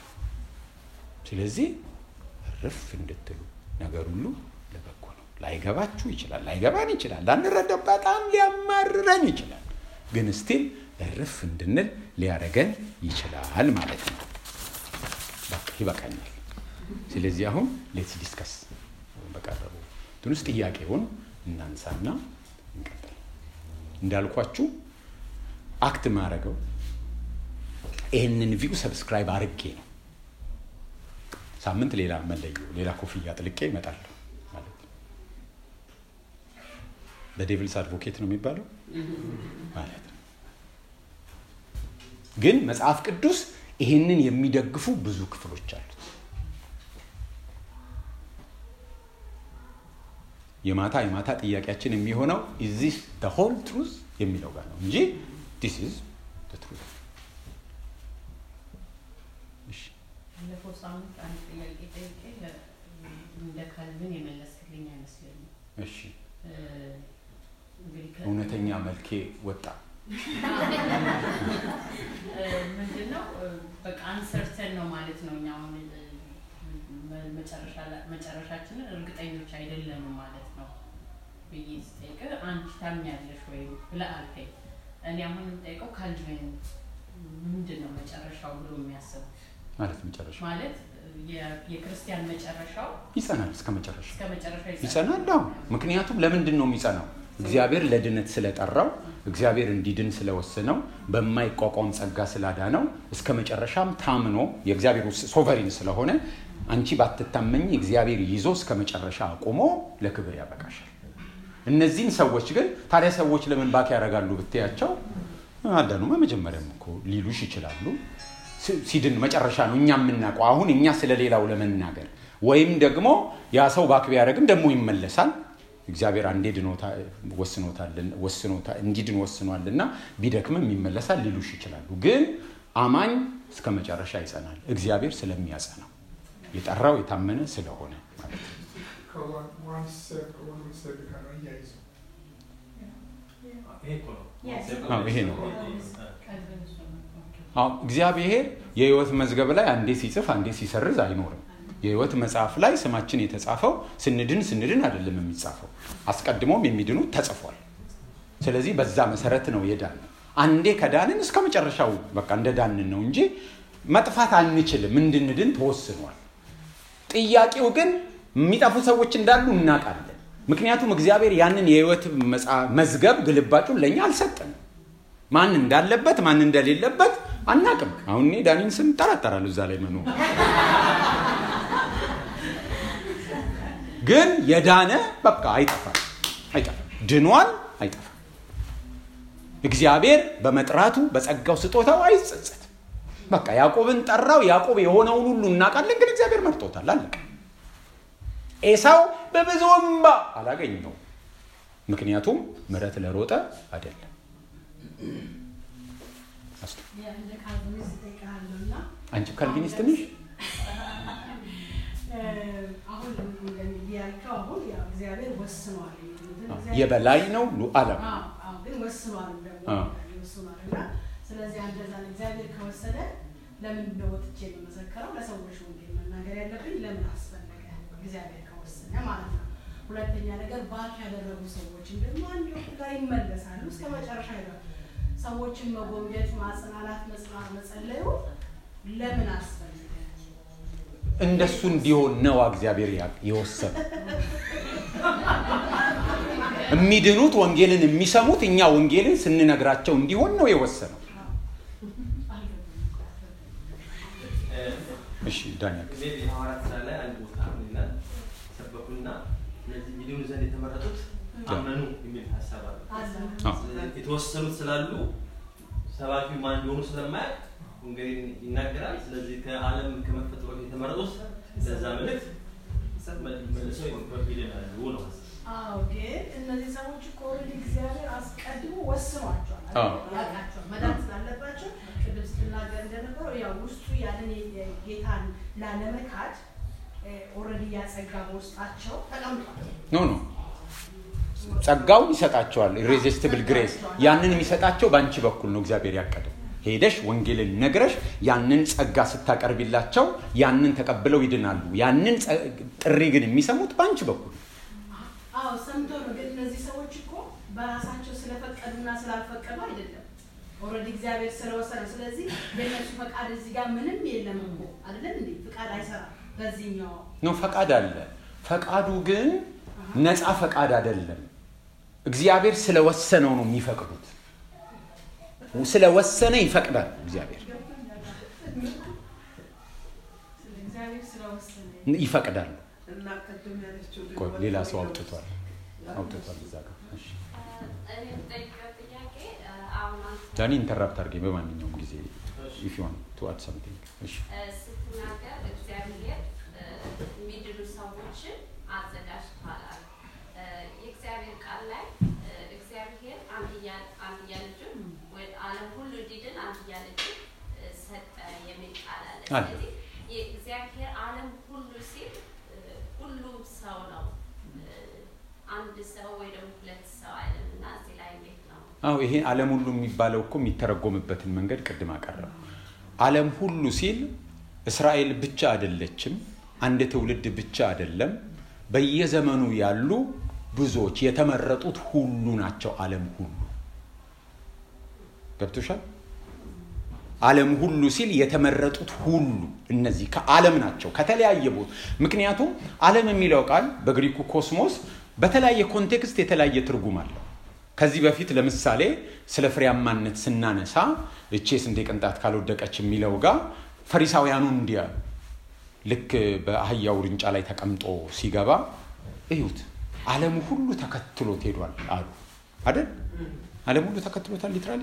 ስለዚህ ረፍ እንድትሉ ነገር ሁሉ ለበጎ ነው። ላይገባችሁ ይችላል፣ ላይገባን ይችላል፣ ላንረዳው በጣም ሊያማርረን ይችላል። ግን ስቲል ረፍ እንድንል ሊያረገን ይችላል ማለት ነው። በቃ ይበቃኛል። ስለዚህ አሁን ሌትስ ዲስከስ በቀረበው ትንሽ ጥያቄውን እናንሳና እንቀጥል። እንዳልኳችሁ አክት ማረገው ይሄንን ቪው ሰብስክራይብ አርጌ ነው። ሳምንት ሌላ መለዩ ሌላ ኮፍያ ጥልቄ እመጣለሁ ማለት ነው። በዴቪልስ አድቮኬት ነው የሚባለው ማለት ነው። ግን መጽሐፍ ቅዱስ ይሄንን የሚደግፉ ብዙ ክፍሎች አሉት። የማታ የማታ ጥያቄያችን የሚሆነው is this the whole truth የሚለው ጋር ነው እንጂ this is the truth። እሺ ለፎ ሳምንት አንድ ጥያቄ ጠይቄ እንደ ካልቪን የመለስክልኝ አይመስለኝም። እሺ እውነተኛ መልኬ ወጣ ምንድነው በቃ አንሰርተን ነው ማለት ነው። እኛ አሁን መጨረሻ መጨረሻችንን እርግጠኞች አይደለንም ማለት ነው ብዬ ስጠይቅ አንቺ ታምኛለሽ ወይ ብለህ አልከኝ። እኔ አሁን የምጠይቀው ካልቪን ምንድነው መጨረሻው ብሎ የሚያስበው ማለት መጨረሻ ማለት የክርስቲያን መጨረሻው ይጸናል እስከ መጨረሻ እስከ መጨረሻ ይጸናል። ምክንያቱም ለምንድን ነው የሚጸናው? እግዚአብሔር ለድነት ስለጠራው፣ እግዚአብሔር እንዲድን ስለወሰነው፣ በማይቋቋም ጸጋ ስላዳነው፣ እስከ መጨረሻም ታምኖ የእግዚአብሔር ሶቨሪን ስለሆነ አንቺ ባትታመኝ እግዚአብሔር ይዞ እስከ መጨረሻ አቆሞ ለክብር ያበቃሻል። እነዚህን ሰዎች ግን ታዲያ ሰዎች ለምን ባክ ያደርጋሉ ብትያቸው አዳኑማ መጀመሪያም እኮ ሊሉሽ ይችላሉ። ሲድን መጨረሻ ነው እኛ የምናውቀው። አሁን እኛ ስለሌላው ለመናገር ወይም ደግሞ ያ ሰው ባክ ቢያደርግም ደግሞ ይመለሳል። እግዚአብሔር አንዴ ድኖታ ወስኖታል ወስኖታ እንዲድን ወስኗልና ቢደክምም ይመለሳል ሊሉሽ ይችላሉ። ግን አማኝ እስከ መጨረሻ ይጸናል፣ እግዚአብሔር ስለሚያጸናው የጠራው የታመነ ስለሆነ ማለት ነው። ይሄ ነው አው እግዚአብሔር የህይወት መዝገብ ላይ አንዴ ሲጽፍ አንዴ ሲሰርዝ አይኖርም። የህይወት መጽሐፍ ላይ ስማችን የተጻፈው ስንድን ስንድን አይደለም የሚጻፈው፣ አስቀድሞም የሚድኑ ተጽፏል። ስለዚህ በዛ መሰረት ነው የዳን። አንዴ ከዳንን እስከ መጨረሻው በቃ እንደዳንን ነው እንጂ መጥፋት አንችልም፣ እንድንድን ተወስኗል። ጥያቄው ግን የሚጠፉ ሰዎች እንዳሉ እናውቃለን። ምክንያቱም እግዚአብሔር ያንን የህይወት መዝገብ ግልባጩን ለኛ አልሰጠንም። ማን እንዳለበት ማን እንደሌለበት አናውቅም። አሁን እኔ ዳኒን ስም ጠራጠራለሁ እዛ ላይ መኖር። ግን የዳነ በቃ አይጠፋም አይጠፋም ድኗል አይጠፋም። እግዚአብሔር በመጥራቱ በጸጋው ስጦታው አይጸጸት። በቃ ያዕቆብን ጠራው፣ ያዕቆብ የሆነውን ሁሉ እናውቃለን፣ ግን እግዚአብሔር መርጦታል አለቀ። ኤሳው በብዙ እንባ አላገኘው፣ ምክንያቱም ምሕረት ለሮጠ አይደለም። አስቱ እንደ ካልቪኒስት ጠይቃለሁና አንቺ ካልቪኒስት ነሽ? አሁን እንደሚያልከው አሁን ያው እግዚአብሔር ወስኗል የበላይ ነው ሉዓለም። አዎ አዎ ግን ወስኗል ደግሞ ወስኗልና ስለዚህ አንደዛን እግዚአብሔር ከወሰደ ለምን ነው ወጥቼ የምመሰከረው ለሰዎች ወንጌል መናገር ያለብኝ ለምን አስፈለገ? እግዚአብሔር ከወሰነ ማለት ነው። ሁለተኛ ነገር ባክ ያደረጉ ሰዎች ደግሞ አንድ ወቅት ጋር ይመለሳሉ እስከ መጨረሻ ይላል። ሰዎችን መጎብኘት፣ ማጽናናት፣ መጽናት፣ መጸለዩ ለምን አስፈለገ? እንደሱ እንዲሆን ነው እግዚአብሔር የወሰነው። የሚድኑት ወንጌልን የሚሰሙት እኛ ወንጌልን ስንነግራቸው እንዲሆን ነው የወሰነው። እሺ ዳንኤል ለዚህ ሐዋርያት ስራ አንድ ቦታ አለና ሰበኩና ለዚህ ሚሊዮን ዘንድ የተመረጡት አመኑ የሚል ሐሳብ አለ። የተወሰኑት ስላሉ ሰባኪው ማን እንደሆኑ ስለማያውቅ ወንጌልን ይናገራል። ስለዚህ ከዓለም ከመፈጠሩ የተመረጡት ለዛ መልእክት መልሰው ይወርዳሉ ነው። አዎ ግን እነዚህ ሰዎች እኮ እግዚአብሔር አስቀድሞ ወስኗቸዋል ያውቃቸዋል መዳን ስላለባቸው ቅድም ስትናገር እንደነበረው ያው ውስጡ ያንን ጌታን ላለመካድ ኦልሬዲ ያጸጋ በውስጣቸው ተቀምጧል ኖ ኖ ጸጋው ይሰጣቸዋል ኢሬዚስቲብል ግሬስ ያንን የሚሰጣቸው ባንቺ በኩል ነው እግዚአብሔር ያቀደ ሄደሽ ወንጌልን ነግረሽ ያንን ጸጋ ስታቀርቢላቸው ያንን ተቀብለው ይድናሉ ያንን ጥሪ ግን የሚሰሙት ባንቺ በኩል አዎ ሰምቶ ነው ግን እነዚህ ሰዎች እኮ በራሳቸው ስለፈቀዱና ስላልፈቀዱ አይደለም ኦልሬዲ እግዚአብሔር ስለወሰነ ስለዚህ የነሱ ፈቃድ እዚህ ጋር ምንም የለም እኮ አይደለም እንዴ ፈቃድ አይሰራም በዚህኛው ነው ፈቃድ አለ ፈቃዱ ግን ነፃ ፈቃድ አይደለም እግዚአብሔር ስለወሰነው ነው የሚፈቅዱት ስለወሰነ ይፈቅዳል እግዚአብሔር እግዚአብሔር ስለወሰነ ይፈቅዳል እና ቀደም ያለችው ቆይ ሌላ ሰው አውጥቷል አውጥቷል እዛ ጋር እሺ እኔ ጠይቀው ጥያቄ አሁን ዳኒ ኢንተራፕት አድርገኝ በማንኛውም ጊዜ if you want to add something እሺ ስትናገር እግዚአብሔር የሚድኑ ሰዎችን አዘጋጅቷል የእግዚአብሔር ቃል ላይ እግዚአብሔር አንድያ አንድያ ልጁን ወይ ዓለም ሁሉ እንዲድን አንድያ ልጁን ሰጠ የሚል ቃል አለ ስለዚህ የእግዚአብሔር ዓለም ሁሉ ሲል ሁሉም ሰው ነው አንድ ሰው ወይ ደግሞ ሁለት ሰው አይደለምና እዚህ ላይ እንዴት ነው አው ይሄ ዓለም ሁሉ የሚባለው እኮ የሚተረጎምበትን መንገድ ቅድም አቀረበ ዓለም ሁሉ ሲል እስራኤል ብቻ አይደለችም አንድ ትውልድ ብቻ አይደለም በየዘመኑ ያሉ ብዙዎች የተመረጡት ሁሉ ናቸው ዓለም ሁሉ ገብቶሻል ዓለም ሁሉ ሲል የተመረጡት ሁሉ እነዚህ ከዓለም ናቸው ከተለያየ ቦታ ምክንያቱም ዓለም የሚለው ቃል በግሪኩ ኮስሞስ በተለያየ ኮንቴክስት የተለያየ ትርጉም አለው ከዚህ በፊት ለምሳሌ ስለ ፍሬያማነት ስናነሳ እቺስ እንደ ቅንጣት ካልወደቀች የሚለው ጋር ፈሪሳውያኑ እንዲያ ልክ በአህያው ርንጫ ላይ ተቀምጦ ሲገባ እዩት ዓለም ሁሉ ተከትሎት ሄዷል አሉ አይደል ዓለም ሁሉ ተከትሎታል ሊትራሊ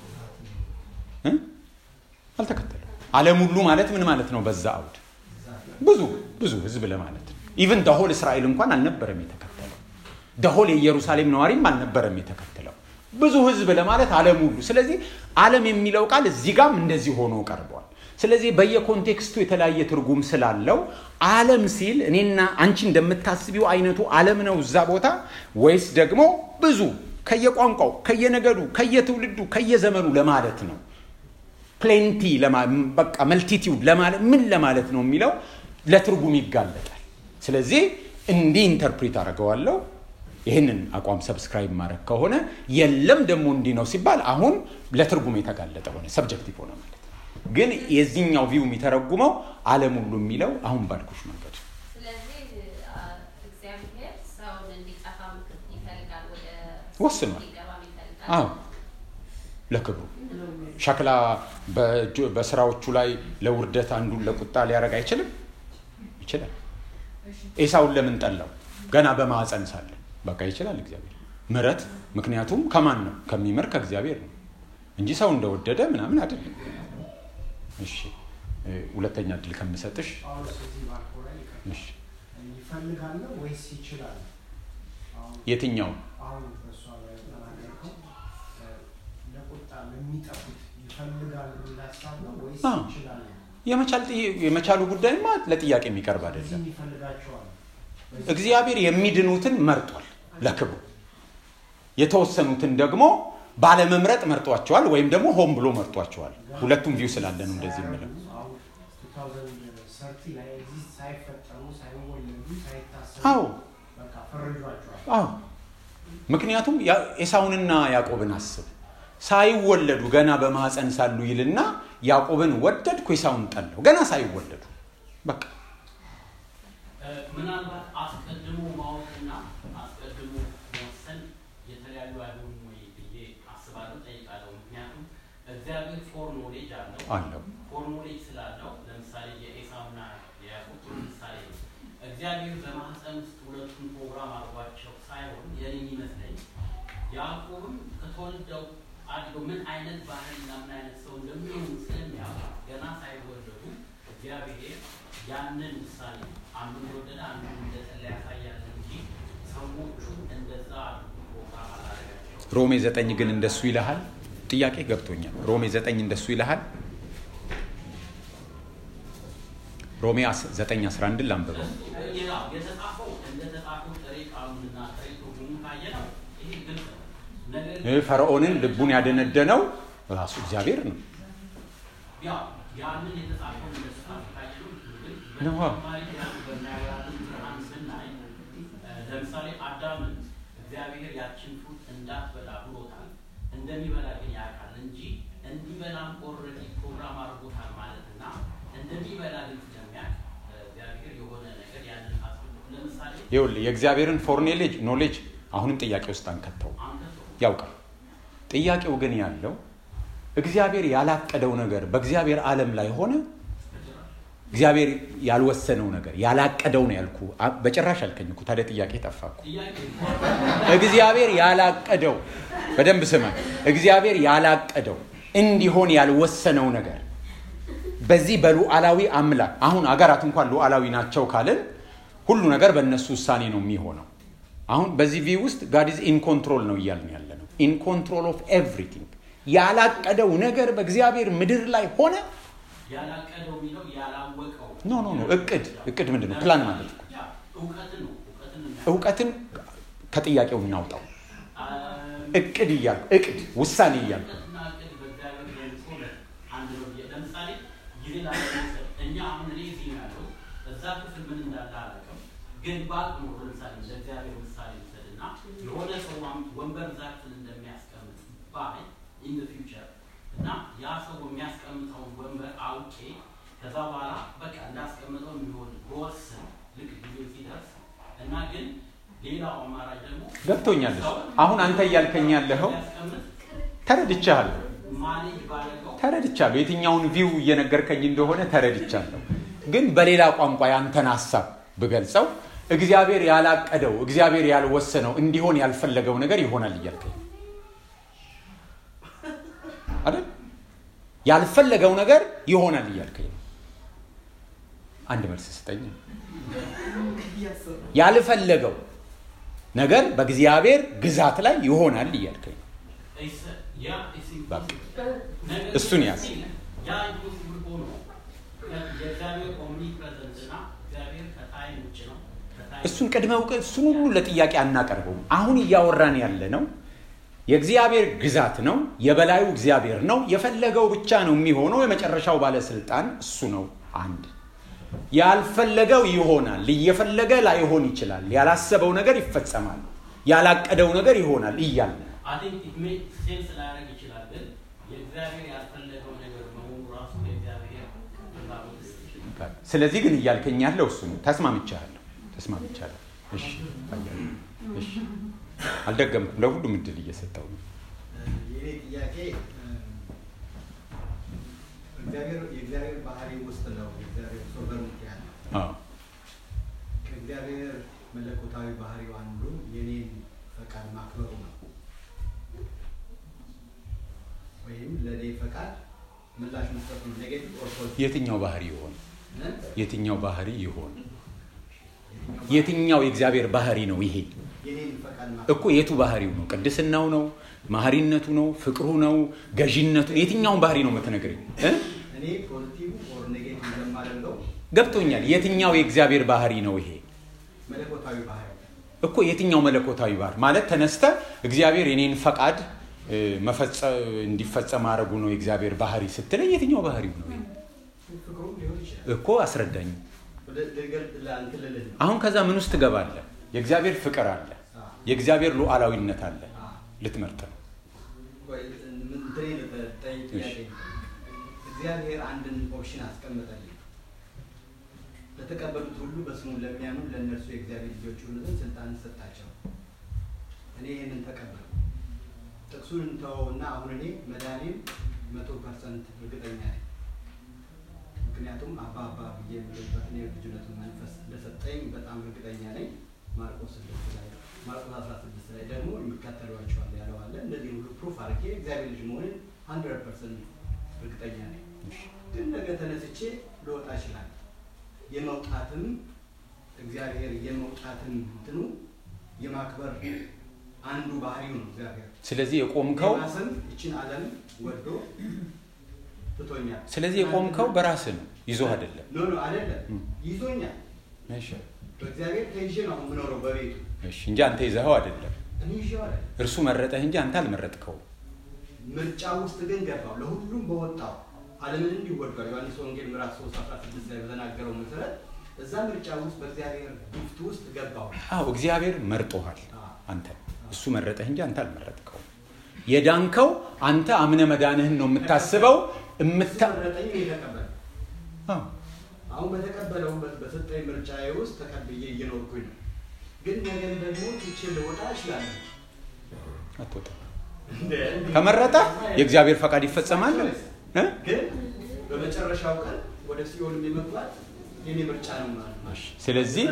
እ አልተከተለ ዓለም ሁሉ ማለት ምን ማለት ነው በዛ አውድ ብዙ ብዙ ህዝብ ለማለት ኢቭን ደሆል እስራኤል እንኳን አልነበረም የተከተለው ደሆል የኢየሩሳሌም ነዋሪም አልነበረም የተከተለው ብዙ ህዝብ ለማለት ዓለም ሁሉ ስለዚህ ዓለም የሚለው ቃል እዚህ ጋርም እንደዚህ ሆኖ ቀርቧል ስለዚህ በየኮንቴክስቱ የተለያየ ትርጉም ስላለው ዓለም ሲል እኔና አንቺ እንደምታስቢው አይነቱ ዓለም ነው እዛ ቦታ ወይስ ደግሞ ብዙ ከየቋንቋው ከየነገዱ ከየትውልዱ ከየዘመኑ ለማለት ነው ፕሌንቲ ለማለት በቃ መልቲቲዩድ ለማለት ምን ለማለት ነው የሚለው ለትርጉም ይጋለጣል ስለዚህ እንዲ ኢንተርፕሬት አደርገዋለሁ ይሄንን አቋም ሰብስክራይብ ማድረግ ከሆነ የለም ደግሞ እንዲ ነው ሲባል አሁን ለትርጉም የተጋለጠ ሆነ ሰብጀክቲቭ ሆነ ማለት ግን የዚህኛው ቪው የሚተረጉመው ዓለም ሁሉ የሚለው አሁን ባልኩሽ መንገድ ስለዚህ እግዚአብሔር ሰውን እንዲጠፋ ይፈልጋል ወደ ወስኗል አዎ ለክብሩ ሸክላ በስራዎቹ ላይ ለውርደት አንዱን ለቁጣ ሊያረግ አይችልም ይችላል ኤሳውን ለምን ጠላው ገና በማዕፀን ሳለ በቃ ይችላል እግዚአብሔር ምሕረት ምክንያቱም ከማን ነው ከሚመር ከእግዚአብሔር ነው እንጂ ሰው እንደወደደ ምናምን አይደለም እሺ ሁለተኛ እድል ከምሰጥሽ አሁን ስለዚህ ባልኮራ እሺ ይፈልጋል ወይስ ይችላል የትኛው አሁን በሷ ላይ ተናገርከው ለቁጣ ለሚጠፉት ይፈልጋል ለሐሳብ ነው ወይስ ይችላል የመቻል የመቻሉ ጉዳይማ ለጥያቄ የሚቀርብ አይደለም ይፈልጋቸዋል እግዚአብሔር የሚድኑትን መርጧል ለክብሩ የተወሰኑትን ደግሞ ባለመምረጥ መርጧቸዋል ወይም ደግሞ ሆም ብሎ መርጧቸዋል ሁለቱም ቪው ስላለን እንደዚህ ማለት ነው ላይ ኤግዚስት ሳይፈጠሩ ሳይወለዱ ሳይታሰቡ አዎ በቃ ፈርጇቸዋል አዎ ምክንያቱም ኤሳውንና ያዕቆብን አስብ ሳይወለዱ ገና በማህፀን ሳሉ ይልና ያዕቆብን ወደድኩ ኤሳውን ጠላው ገና ሳይወለዱ በቃ ምናልባት አስቀድሞ ማወቅና አስቀድሞ መወሰን የተለያዩ አይሆንም ወይ ብዬ አስባለሁ ጠይቃለሁ ምክንያቱም እግዚአብሔር ፎር ኖሌጅ አለው አለው ፎር ኖሌጅ ስላለው ለምሳሌ የኤሳውና የያዕቆብ ምሳሌ እግዚአብሔር በማህፀን ውስጥ ሁለቱን ፕሮግራም አድርጓቸው ሳይሆን የኔ ይመስለኝ ያዕቆብም ከተወልደው አድገው ምን አይነት ባህልና ምን አይነት ሰው እንደሚሆኑ ስለሚያውቅ ገና ሳይወለዱ እግዚአብሔር ያንን ውሳኔ አንዱን ወደደ አንዱን እንደጠላ ያሳያል እንጂ ሰዎቹ እንደዛ ፕሮግራም አላደረጋቸው። ሮሜ ዘጠኝ ግን እንደሱ ይልሃል? ጥያቄ ገብቶኛል። ሮሜ ዘጠኝ እንደሱ ይልሃል? ሮሜ ዘጠኝ አስራ አንድ ላንብበው። የተጻፈው እንደተጻፈው ጥሬ ቃሉንና ጥሬ ትርጉሙን ካየነው ይሄ ግልጽ ነው። ነገር ግን ፈርዖንን ልቡን ያደነደነው ራሱ እግዚአብሔር ነው። ያ ያንን የተጻፈው እንደተጻፈ ካየነው ግን ነው። በማሪ በሚያወራልን ብርሃን ስናይ ለምሳሌ አዳምን እግዚአብሔር ያችን ፍሩት እንዳትበላ ብሎታል። እንደሚበላ ግን ያውቃል እንጂ እንዲበላም ኦልሬዲ ፕሮግራም አድርጎታል ማለትና እንደሚበላ ግን ስለሚያውቅ እግዚአብሔር የሆነ ነገር ያንን አስብሎ ለምሳሌ ይኸውልህ የእግዚአብሔርን ፎርኔሌጅ ኖሌጅ አሁንም ጥያቄ ውስጥ አንከተው ያውቃል። ጥያቄው ግን ያለው እግዚአብሔር ያላቀደው ነገር በእግዚአብሔር ዓለም ላይ ሆነ። እግዚአብሔር ያልወሰነው ነገር ያላቀደው ነው ያልኩ። በጭራሽ አልከኝ እኮ። ታዲያ ጥያቄ ጠፋኩ። እግዚአብሔር ያላቀደው በደንብ ስማ። እግዚአብሔር ያላቀደው እንዲሆን ያልወሰነው ነገር በዚህ በሉዓላዊ አምላክ አሁን አገራት እንኳን ሉዓላዊ ናቸው ካልን ሁሉ ነገር በእነሱ ውሳኔ ነው የሚሆነው። አሁን በዚህ ቪው ውስጥ God is in control ነው እያልን ያለ ነው። in control of everything ያላቀደው ነገር በእግዚአብሔር ምድር ላይ ሆነ። ያላቀደው የሚለው ያላወቀው ኖ ኖ ኖ እቅድ እቅድ ምንድነው? ፕላን ማለት ነው። እውቀትን ነው እውቀትን እውቀትን ከጥያቄው እናውጣው። እቅድ እያልኩ እቅድ ውሳኔ እያልኩ ለምሳሌ ጊዜ ላለመውሰድ እኛ አሁን እኔ እዚህ ያለው እዛ ክፍል ምን እንዳለ አላውቅም፣ ግን ባቅ ነው። ለምሳሌ ለእግዚአብሔር ምሳሌ ውሰድና የሆነ ሰው ወንበር እዛ ክፍል እንደሚያስቀምጥ ባይ ኢን ዘ ፊውቸር እና ያ ሰው የሚያስቀምጠውን ወንበር አውቄ ከዛ በኋላ በቃ እንዳስቀምጠው የሚሆን በወስን ልክ ጊዜ ሲደርስ እና ግን ሌላው አማራጭ ደግሞ ገብቶኛል። አሁን አንተ እያልከኝ ያለኸው ተረድቻለሁ ተረድቻለሁ የትኛውን ቪው እየነገርከኝ እንደሆነ ተረድቻለሁ። ግን በሌላ ቋንቋ ያንተን ሐሳብ ብገልጸው እግዚአብሔር ያላቀደው እግዚአብሔር ያልወሰነው እንዲሆን ያልፈለገው ነገር ይሆናል እያልከኝ አይደል? ያልፈለገው ነገር ይሆናል እያልከኝ አንድ መልስ ስጠኝ። ያልፈለገው ነገር በእግዚአብሔር ግዛት ላይ ይሆናል እያልከኝ እሱን ያዝ። እሱን ቅድመ እውቀት እሱን ሁሉ ለጥያቄ አናቀርበውም። አሁን እያወራን ያለ ነው የእግዚአብሔር ግዛት ነው። የበላዩ እግዚአብሔር ነው። የፈለገው ብቻ ነው የሚሆነው። የመጨረሻው ባለስልጣን እሱ ነው። አንድ ያልፈለገው ይሆናል፣ እየፈለገ ላይሆን ይችላል። ያላሰበው ነገር ይፈጸማል፣ ያላቀደው ነገር ይሆናል እያለ I think it makes sense ላያደርግ ይችላል። ግን የእግዚአብሔር ያልፈለገው ነገር መሆኑ ራሱ የእግዚአብሔር ፍላጎት። ስለዚህ ግን እያልከኝ ያለው እሱ ነው። ተስማምቻለሁ ተስማምቻለሁ። እሺ አያለሁ። እሺ አልደገምኩም። ለሁሉም እድል እየሰጠው ነው። የኔ ጥያቄ እግዚአብሔር የእግዚአብሔር ባህሪ ውስጥ ነው የእግዚአብሔር ሶቨርኒቲ ያለ። አዎ ከእግዚአብሔር መለኮታዊ ባህሪው አንዱ የኔን ፈቃድ ማክበሩ ነው። ወይም ለኔ ፈቃድ ምላሽ መስጠት ነው። ኔጌቲቭ ኦር ፖዚቲቭ የትኛው ባህሪ ይሆን? የትኛው ባህሪ ይሆን? የትኛው የእግዚአብሔር ባህሪ ነው ይሄ? የኔን ፈቃድ እኮ የቱ ባህሪው ነው? ቅድስናው ነው? ማህሪነቱ ነው? ፍቅሩ ነው? ገዢነቱ? የትኛውን ባህሪ ነው የምትነግረኝ? እኔ ፖዚቲቭ ኦር ኔጌቲቭ እንደማደርገው ገብቶኛል። የትኛው የእግዚአብሔር ባህሪ ነው ይሄ? መለኮታዊ ባህሪ እኮ የትኛው መለኮታዊ ባህሪ ማለት ተነስተ እግዚአብሔር የኔን ፈቃድ መፈጸም እንዲፈጸም አረጉ ነው የእግዚአብሔር ባህሪ ስትለኝ የትኛው ባህሪው ነው ይሄ? ፍቅሩ ሊሆን ይችላል እኮ አስረዳኝ። ወደ ደገል ለአንተለለ አሁን ከዛ ምን ውስጥ ትገባለህ? የእግዚአብሔር ፍቅር አለ፣ የእግዚአብሔር ሉዓላዊነት አለ። ልትመርጥ ነው ወይ ምን ትሬ ለጠይቅ ያለ እግዚአብሔር አንድን ኦፕሽን አስቀምጠልኝ። ለተቀበሉት ሁሉ በስሙ ለሚያምኑ ለእነርሱ የእግዚአብሔር ልጆች ሁሉ ስልጣን ሰጣቸው። እኔ ይሄንን ተቀበልኩ። ጥቅሱን እንተውና አሁን እኔ መዳኔም መቶ ፐርሰንት እርግጠኛ ነኝ። ምክንያቱም አባ አባ ብዬ የምልበትን የልጅነቱን መንፈስ እንደሰጠኝ በጣም እርግጠኛ ነኝ። ማርቆስ ስድስት ላይ ማርቆስ አስራ ስድስት ላይ ደግሞ የሚከተሏቸዋል ያለው አለ። እንደዚህ ሁሉ ፕሩፍ አድርጌ እግዚአብሔር ልጅ መሆንን ሀንድረድ ፐርሰንት እርግጠኛ ነኝ። ግን ነገ ተነስቼ ልወጣ ይችላል። የመውጣትም እግዚአብሔር የመውጣትን እንትኑ የማክበር አንዱ ባህሪው ነው እግዚአብሔር። ስለዚህ የቆምከው ራስን እቺን ዓለም ወዶ ትቶኛል። ስለዚህ የቆምከው በራስህ ነው ይዞህ አይደለም። ኖ ኖ አይደለም ይዞኛል። እሺ በእግዚአብሔር ተይዤ ነው የምኖረው በቤቱ። እሺ እንጂ አንተ ይዘኸው አይደለም። እኔ ይዤው አይደለም። እርሱ መረጠህ እንጂ አንተ አልመረጥከው። ምርጫ ውስጥ ግን ገባው። ለሁሉም በወጣው ዓለምን እንዲወዷል ዮሐንስ ወንጌል ምዕራፍ ሶስት አስራ ስድስት ላይ በተናገረው መሰረት እዛ ምርጫ ውስጥ በእግዚአብሔር ጊፍት ውስጥ ገባው። አዎ እግዚአብሔር መርጦሃል አንተ። እሱ መረጠህ እንጂ አንተ አልመረጥከው። የዳንከው አንተ አምነ መዳንህን ነው የምታስበው። እምታረጠኝ የተቀበለ አዎ አሁን በተቀበለው በሰጠኝ ምርጫዬ ውስጥ ተቀብዬ እየኖርኩኝ ነው። ግን ነገር ደግሞ ትቼ ልወጣ እችላለሁ። አትወጣ። ከመረጠ የእግዚአብሔር ፈቃድ ይፈጸማል። ግን በመጨረሻው ቀን ወደ ሲኦል የመግባት የኔ ምርጫ ነው ማለት ነው። ስለዚህ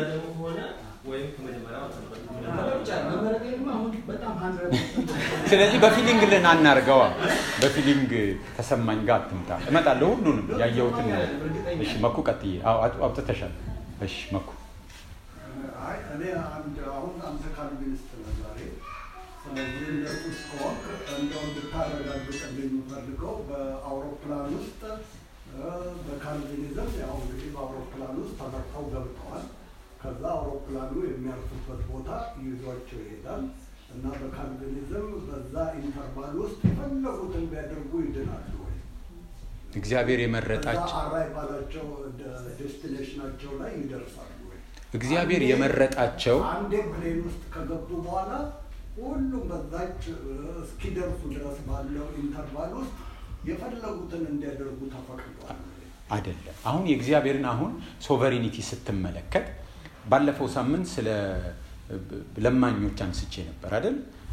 ስለዚህ በፊሊንግ ልናናርገዋ በፊሊንግ ተሰማኝ ጋር አትምጣ። እመጣለሁ ሁሉንም ያየሁትን። እሺ መኩ ቀጥዬ አውጥተሻል። እሺ መኩ አይ እኔ አንድ አሁን አንተ ካልቪኒስት ነህ ዛሬ። ስለዚህ እንደሱ እስከሆንክ እንደው እንድታረጋግጥልኝ የምፈልገው በአውሮፕላን ውስጥ በካልቪኒዝም ያው እንግዲህ በአውሮፕላን ውስጥ ተመርተው ገብተዋል። ከዛ አውሮፕላኑ የሚያርፉበት ቦታ ይዟቸው ይሄዳል እና በካልቪኒዝም በዛ ኢንተርቫል ውስጥ የፈለጉትን ቢያደርጉ ይድናሉ ወይ? እግዚአብሔር የመረጣቸው አራይቫላቸው ዴስቲኔሽናቸው ላይ ይደርሳሉ ወይ? እግዚአብሔር የመረጣቸው አንዴ ፕሌን ውስጥ ከገቡ በኋላ ሁሉም በዛች እስኪደርሱ ድረስ ባለው ኢንተርቫል ውስጥ የፈለጉትን እንዲያደርጉ ተፈቅዷል አይደለም? አሁን የእግዚአብሔርን አሁን ሶቨሬኒቲ ስትመለከት ባለፈው ሳምንት ስለ ለማኞች አንስቼ ነበር አይደል?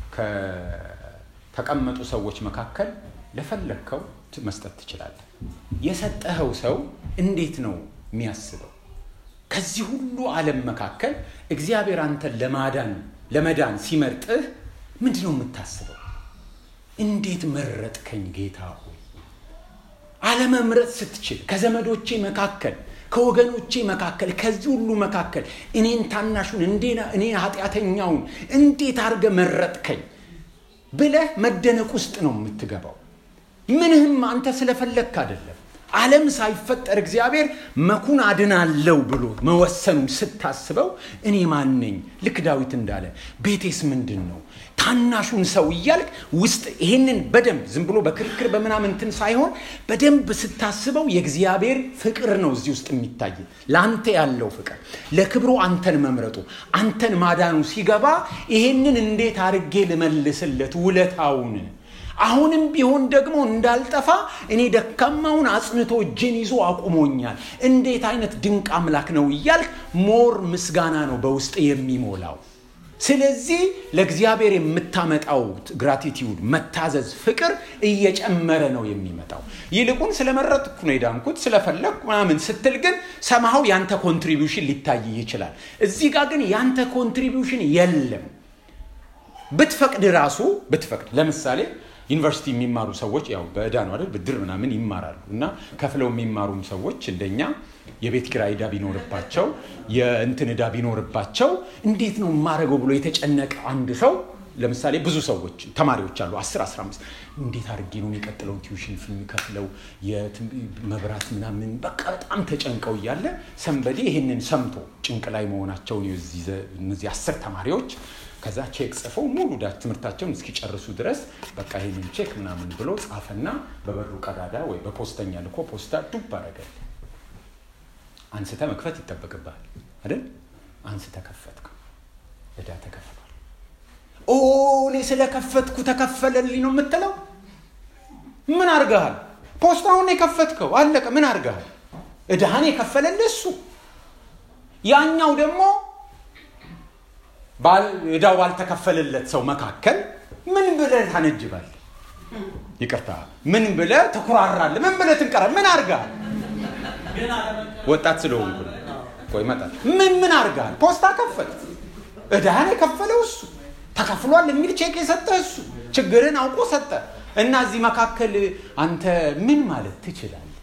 ከተቀመጡ ሰዎች መካከል ለፈለከው መስጠት ትችላለህ። የሰጠኸው ሰው እንዴት ነው የሚያስበው? ከዚህ ሁሉ ዓለም መካከል እግዚአብሔር አንተን ለማዳን ለመዳን ሲመርጥህ ምንድነው የምታስበው? እንዴት መረጥከኝ ጌታ ሆይ? አለመምረጥ ስትችል ከዘመዶቼ መካከል ከወገኖቼ መካከል ከዚህ ሁሉ መካከል እኔን ታናሹን እንዴና እኔ ኃጢአተኛውን እንዴት አርገ መረጥከኝ ብለህ መደነቅ ውስጥ ነው የምትገባው። ምንህም አንተ ስለፈለክ አይደለም። ዓለም ሳይፈጠር እግዚአብሔር መኩን አድናለው ብሎ መወሰኑን ስታስበው እኔ ማን ነኝ? ልክ ዳዊት እንዳለ ቤቴስ ምንድነው? ታናሹን ሰው እያልክ ውስጥ ይሄንን በደንብ ዝም ብሎ በክርክር በመናምን እንትን ሳይሆን በደንብ ስታስበው የእግዚአብሔር ፍቅር ነው እዚህ ውስጥ የሚታይ። ላንተ ያለው ፍቅር ለክብሩ አንተን መምረጡ አንተን ማዳኑ ሲገባ ይሄንን እንዴት አርጌ ልመልስለት ውለታውን አሁንም ቢሆን ደግሞ እንዳልጠፋ እኔ ደካማውን አጽንቶ እጄን ይዞ አቁሞኛል። እንዴት አይነት ድንቅ አምላክ ነው እያልክ ሞር ምስጋና ነው በውስጥ የሚሞላው። ስለዚህ ለእግዚአብሔር የምታመጣው ግራቲቲዩድ መታዘዝ ፍቅር እየጨመረ ነው የሚመጣው። ይልቁን ስለመረጥኩ ነው የዳንኩት ስለፈለኩ ምናምን ስትል ግን ሰማው ያንተ ኮንትሪቢዩሽን ሊታይ ይችላል። እዚህ ጋር ግን ያንተ ኮንትሪቢዩሽን የለም። ብትፈቅድ ራሱ ብትፈቅድ ለምሳሌ ዩኒቨርሲቲ የሚማሩ ሰዎች ያው በዕዳ ነው አይደል ብድር ምናምን ይማራሉ እና ከፍለው የሚማሩም ሰዎች እንደኛ የቤት ኪራይ ዕዳ ቢኖርባቸው የእንትን ዕዳ ቢኖርባቸው እንዴት ነው ማረገው ብሎ የተጨነቀ አንድ ሰው ለምሳሌ ብዙ ሰዎች ተማሪዎች አሉ አስር አስራ አምስት እንዴት አድርጌ ነው የሚቀጥለው ቲዩሽን ፊልም ከፍለው የመብራት ምናምን በቃ በጣም ተጨንቀው እያለ ሰንበዲ ይሄንን ሰምቶ ጭንቅ ላይ መሆናቸው እዚህ እነዚህ አስር ተማሪዎች ከዛ ቼክ ጽፈው ሙሉ ዳት ትምህርታቸውን እስኪጨርሱ ድረስ በቃ ይሄንን ቼክ ምናምን ብሎ ጻፈና በበሩ ቀዳዳ ወይ በፖስተኛ ልኮ ፖስታ ዱብ አረገ። አንስተ መክፈት ይተበከባል አይደል? አንስተ ከፈትከው ዕዳ ተከፈለ። ኦ እኔ ስለከፈትኩ ተከፈለልኝ ነው የምትለው? ምን አርጋሃል? ፖስታውን የከፈትከው አለቀ። ምን አርጋሃል? ዕዳህን የከፈለልህ እሱ። ያኛው ደግሞ ባል ዕዳው ባልተከፈለለት ሰው መካከል ምን ብለህ ታነጅባለህ? ይቅርታ ምን ብለህ ተኩራራለህ? ምን ብለህ ትንቀራለህ? ምን አርጋሃል? ወጣት ስለሆንኩ ቆይ መጣ ምን ምን አርጋሃል? ፖስታ ከፈት ዕዳህን የከፈለው እሱ ተከፍሏል የሚል ቼክ የሰጠህ እሱ ችግርን አውቆ ሰጠ እና እዚህ መካከል አንተ ምን ማለት ትችላለህ?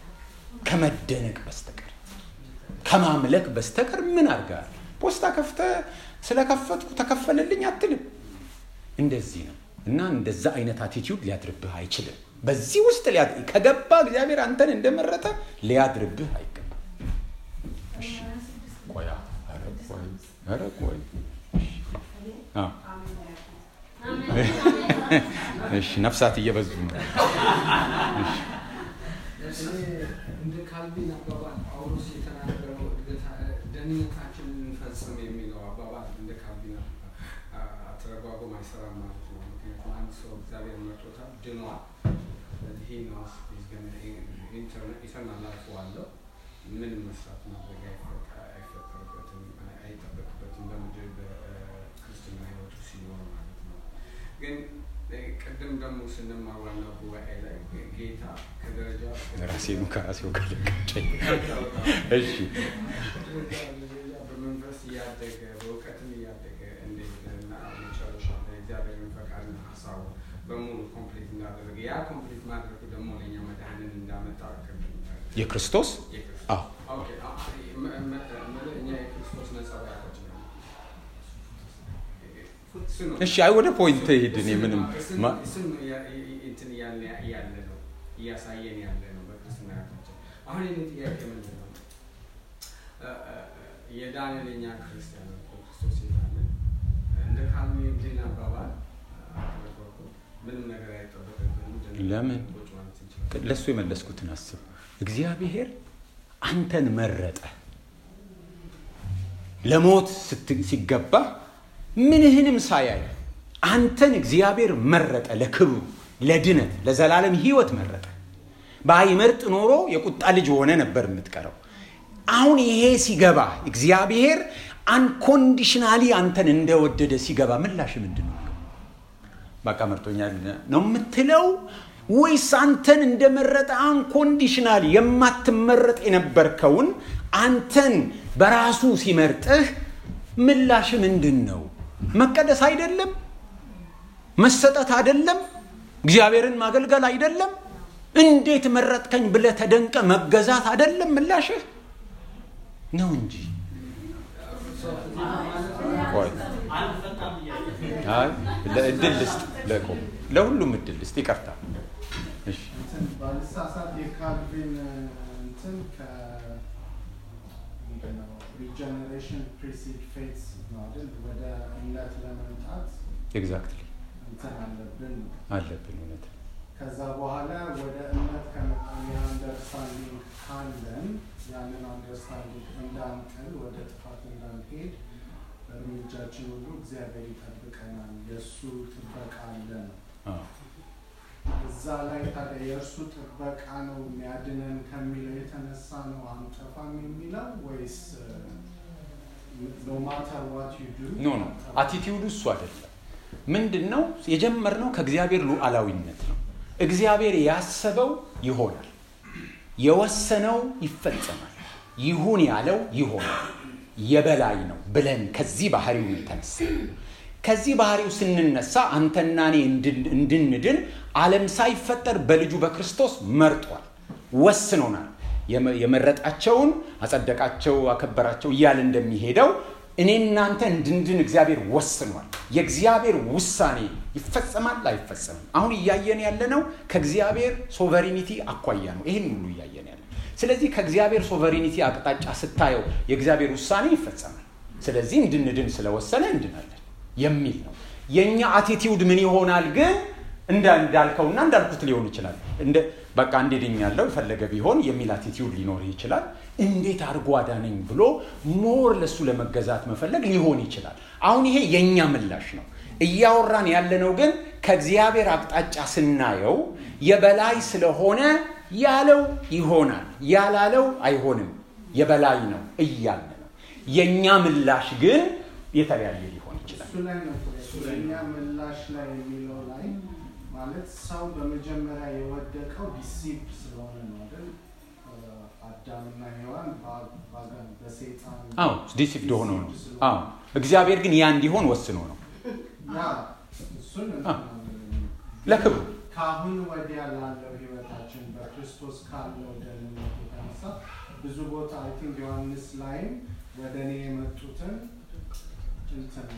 ከመደነቅ በስተቀር ከማምለክ በስተቀር ምን አርጋሃል? ፖስታ ከፍተህ ስለከፈትኩ ተከፈለልኝ አትልም። እንደዚህ ነው እና እንደዛ አይነት አቲቲዩድ ሊያድርብህ አይችልም። በዚህ ውስጥ ከገባ እግዚአብሔር አንተን እንደመረጠ ሊያድርብህ አይገባም። እሺ ቆያ አረ ቆይ አረ ቆይ አ እሺ ነፍሳት እየበዙ ነው። እሺ እንደ ካልቪን አባባል ጳውሎስ የተናገረው ደህንነታችንን እንፈጽም የሚለው አባባል እንደ ካልቪን አተረጓጎም አይሰራም ማለት ነው። ምክንያቱም አንድ ሰው እግዚአብሔር መርጦታል፣ ድኗል። ይሄ ነው ኢተርናል ላይፍ አለው። ምንም መስራት ማድረግ አይፈጠርበትም፣ አይጠበቅበትም በምድር በክርስትና ህይወቱ ሲኖር ማለት ነው። ግን ቅድም ደግሞ ስንማር ዋናው ጉባኤ ላይ ጌታ ከደረጃ ራሴኑ ከራሴው ጋር ለቀጨኝ። እሺ በመንፈስ እያደገ በእውቀትም እያደገ እንደሄደና መጨረሻ ላይ እግዚአብሔርን ፈቃድና ሀሳቡ በሙሉ ኮምፕሊት እንዳደረገ ያ ኮምፕሊት ማድረጉ ደግሞ ለእኛ መድኃኒትን እንዳመጣ የክርስቶስ አዎ ኦኬ እኛ የክርስቶስ ነጸብራቆች ነን። እሺ አይ ወደ ፖይንት ሄድ። እኔ ምንም እሱን እንትን ያለ ያለ ነው እያሳየን ያለ ነው በክርስትና ያታችን። አሁን ይህን ጥያቄ ምንድን ነው የዳንን እኛ ክርስቲያኖች በክርስቶስ የዳንን እንደ ካልቪን ድን አባባል ምንም ነገር አይጠበቅብንም። ለምን ለሱ የመለስኩትን አስብ። እግዚአብሔር አንተን መረጠ። ለሞት ሲገባ ምንህንም ሳያይ አንተን እግዚአብሔር መረጠ። ለክብሩ፣ ለድነት፣ ለዘላለም ህይወት መረጠ። ባይመርጥ ኖሮ የቁጣ ልጅ ሆነ ነበር የምትቀረው። አሁን ይሄ ሲገባ እግዚአብሔር አንኮንዲሽናሊ አንተን እንደወደደ ሲገባ ምላሽ ምንድን ነው? በቃ መርጦኛል ነው የምትለው ወይስ አንተን እንደመረጠ አንኮንዲሽናሊ የማትመረጥ የነበርከውን አንተን በራሱ ሲመርጥህ ምላሽ ምንድን ነው? መቀደስ አይደለም? መሰጠት አይደለም? እግዚአብሔርን ማገልገል አይደለም? እንዴት መረጥከኝ ብለህ ተደንቀ መገዛት አይደለም ምላሽህ ነው እንጂ ቆይ አይ ለእድል ልስጥ ለቆም ለሁሉም እድል ልስጥ ይቀርታ። እሺ ባልሳሳት የካልቪን እንትን ከ ሪጀነሬሽን ፕሪሲድ ፌት ነው አይደል? ወደ እምነት ለመምጣት ኤግዛክትሊ እንትን አለብን አለብን እውነት። ከዛ በኋላ ወደ እምነት ከመጣን የአንደርስታንዲንግ ካለን ያንን አንደርስታንዲንግ እንዳንጥል ወደ ጥፋት እንዳንሄድ እርምጃችን ሁሉ እግዚአብሔር ይጠብቀናል። የእሱ ጥበቃ አለ ነው። እዛ ላይ ታዲያ የእርሱ ጥበቃ ነው የሚያድነን ከሚለው የተነሳ ነው አንጠፋም የሚለው ወይስ ኖ ማተር ዋት ዩ ዱ? ኖ ኖ አቲቲዩዱ እሱ አይደለም። ምንድን ነው የጀመርነው? ከእግዚአብሔር ሉዓላዊነት ነው። እግዚአብሔር ያሰበው ይሆናል፣ የወሰነው ይፈጸማል፣ ይሁን ያለው ይሆናል፣ የበላይ ነው ብለን ከዚህ ባህሪው የተነሳ ከዚህ ባህሪው ስንነሳ አንተና እኔ እንድንድን ዓለም ሳይፈጠር በልጁ በክርስቶስ መርጧል፣ ወስኖናል። የመረጣቸውን አጸደቃቸው፣ አከበራቸው እያለ እንደሚሄደው እኔ እናንተ እንድንድን እግዚአብሔር ወስኗል። የእግዚአብሔር ውሳኔ ይፈጸማል አይፈጸምም። አሁን እያየን ያለነው ከእግዚአብሔር ሶቨሪኒቲ አኳያ ነው። ይሄን ሁሉ እያየን ያለ። ስለዚህ ከእግዚአብሔር ሶቨሪኒቲ አቅጣጫ ስታየው የእግዚአብሔር ውሳኔ ይፈጸማል። ስለዚህ እንድንድን ስለወሰነ እንድናለን የሚል ነው። የኛ አቲቲዩድ ምን ይሆናል ግን? እንዳልከውና እንዳልኩት ሊሆን ይችላል። እንደ በቃ እንድድኛለሁ ፈለገ ቢሆን የሚል አቲቲዩድ ሊኖር ይችላል። እንዴት አድርጎ አዳነኝ ብሎ ሞር ለሱ ለመገዛት መፈለግ ሊሆን ይችላል። አሁን ይሄ የኛ ምላሽ ነው። እያወራን ያለነው ግን ከእግዚአብሔር አቅጣጫ ስናየው የበላይ ስለሆነ ያለው ይሆናል፣ ያላለው አይሆንም፣ የበላይ ነው እያለ ነው። የኛ ምላሽ ግን የተለያየ ሊሆን ይችላል። እሱ ላይ ነው የኛ ምላሽ ላይ የሚለው ላይ ማለት ሰው በመጀመሪያ የወደቀው ዲሲፕ ስለሆነ ነው አይደል? አዳምና ሔዋን በሰይጣን አዎ ዲሲፕድ ሆነው ነው። አዎ እግዚአብሔር ግን ያ እንዲሆን ወስኖ ነው። ያ እሱን ለክብሩ ከአሁን ወዲያ ላለው ህይወታችን በክርስቶስ ካለው ደህንነት የተነሳ ብዙ ቦታ አይ ቲንክ ዮሐንስ ላይም ወደ እኔ የመጡትን እንትን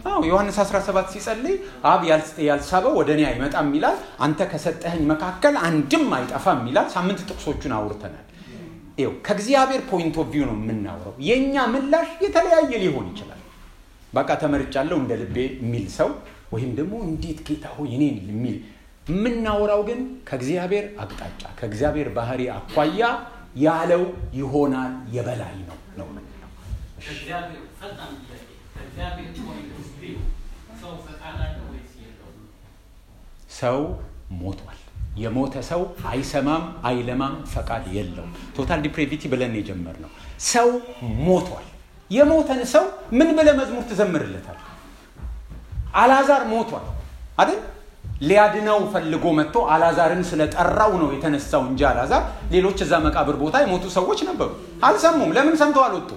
አዎ ዮሐንስ አስራ ሰባት ሲጸልይ አብ ያልሳበው ወደኔ አይመጣም ይላል። አንተ ከሰጠኸኝ መካከል አንድም አይጠፋም ይላል። ሳምንት ጥቅሶቹን አውርተናል። ይኸው ከእግዚአብሔር ፖይንት ኦፍ ቪው ነው የምናወራው። የኛ ምላሽ የተለያየ ሊሆን ይችላል። በቃ ተመርጫለሁ እንደ ልቤ የሚል ሰው ወይም ደግሞ እንዴት ጌታ ሆይ እኔን የሚል የምናወራው ግን ከእግዚአብሔር አቅጣጫ ከእግዚአብሔር ባህሪ አኳያ ያለው ይሆናል የበላይ ነው ነው ምንለው። እግዚአብሔር ፈጣን ይላል። እግዚአብሔር ፖይንት ኦፍ ቪው ሰው ፈቃድ አለው ወይስ የለውም? ሰው ሞቷል። የሞተ ሰው አይሰማም አይለማም ፈቃድ የለውም። ቶታል ዲፕሬቪቲ ብለን የጀመርነው ሰው ሞቷል። የሞተን ሰው ምን ብለህ መዝሙር ትዘምርለታል? አልዓዛር ሞቷል አይደል? ሊያድነው ፈልጎ መጥቶ አልዓዛርን ስለጠራው ነው የተነሳው እንጂ አልዓዛር ሌሎች እዛ መቃብር ቦታ የሞቱ ሰዎች ነበሩ። አልሰሙም። ለምን ሰምተው አልወጡ?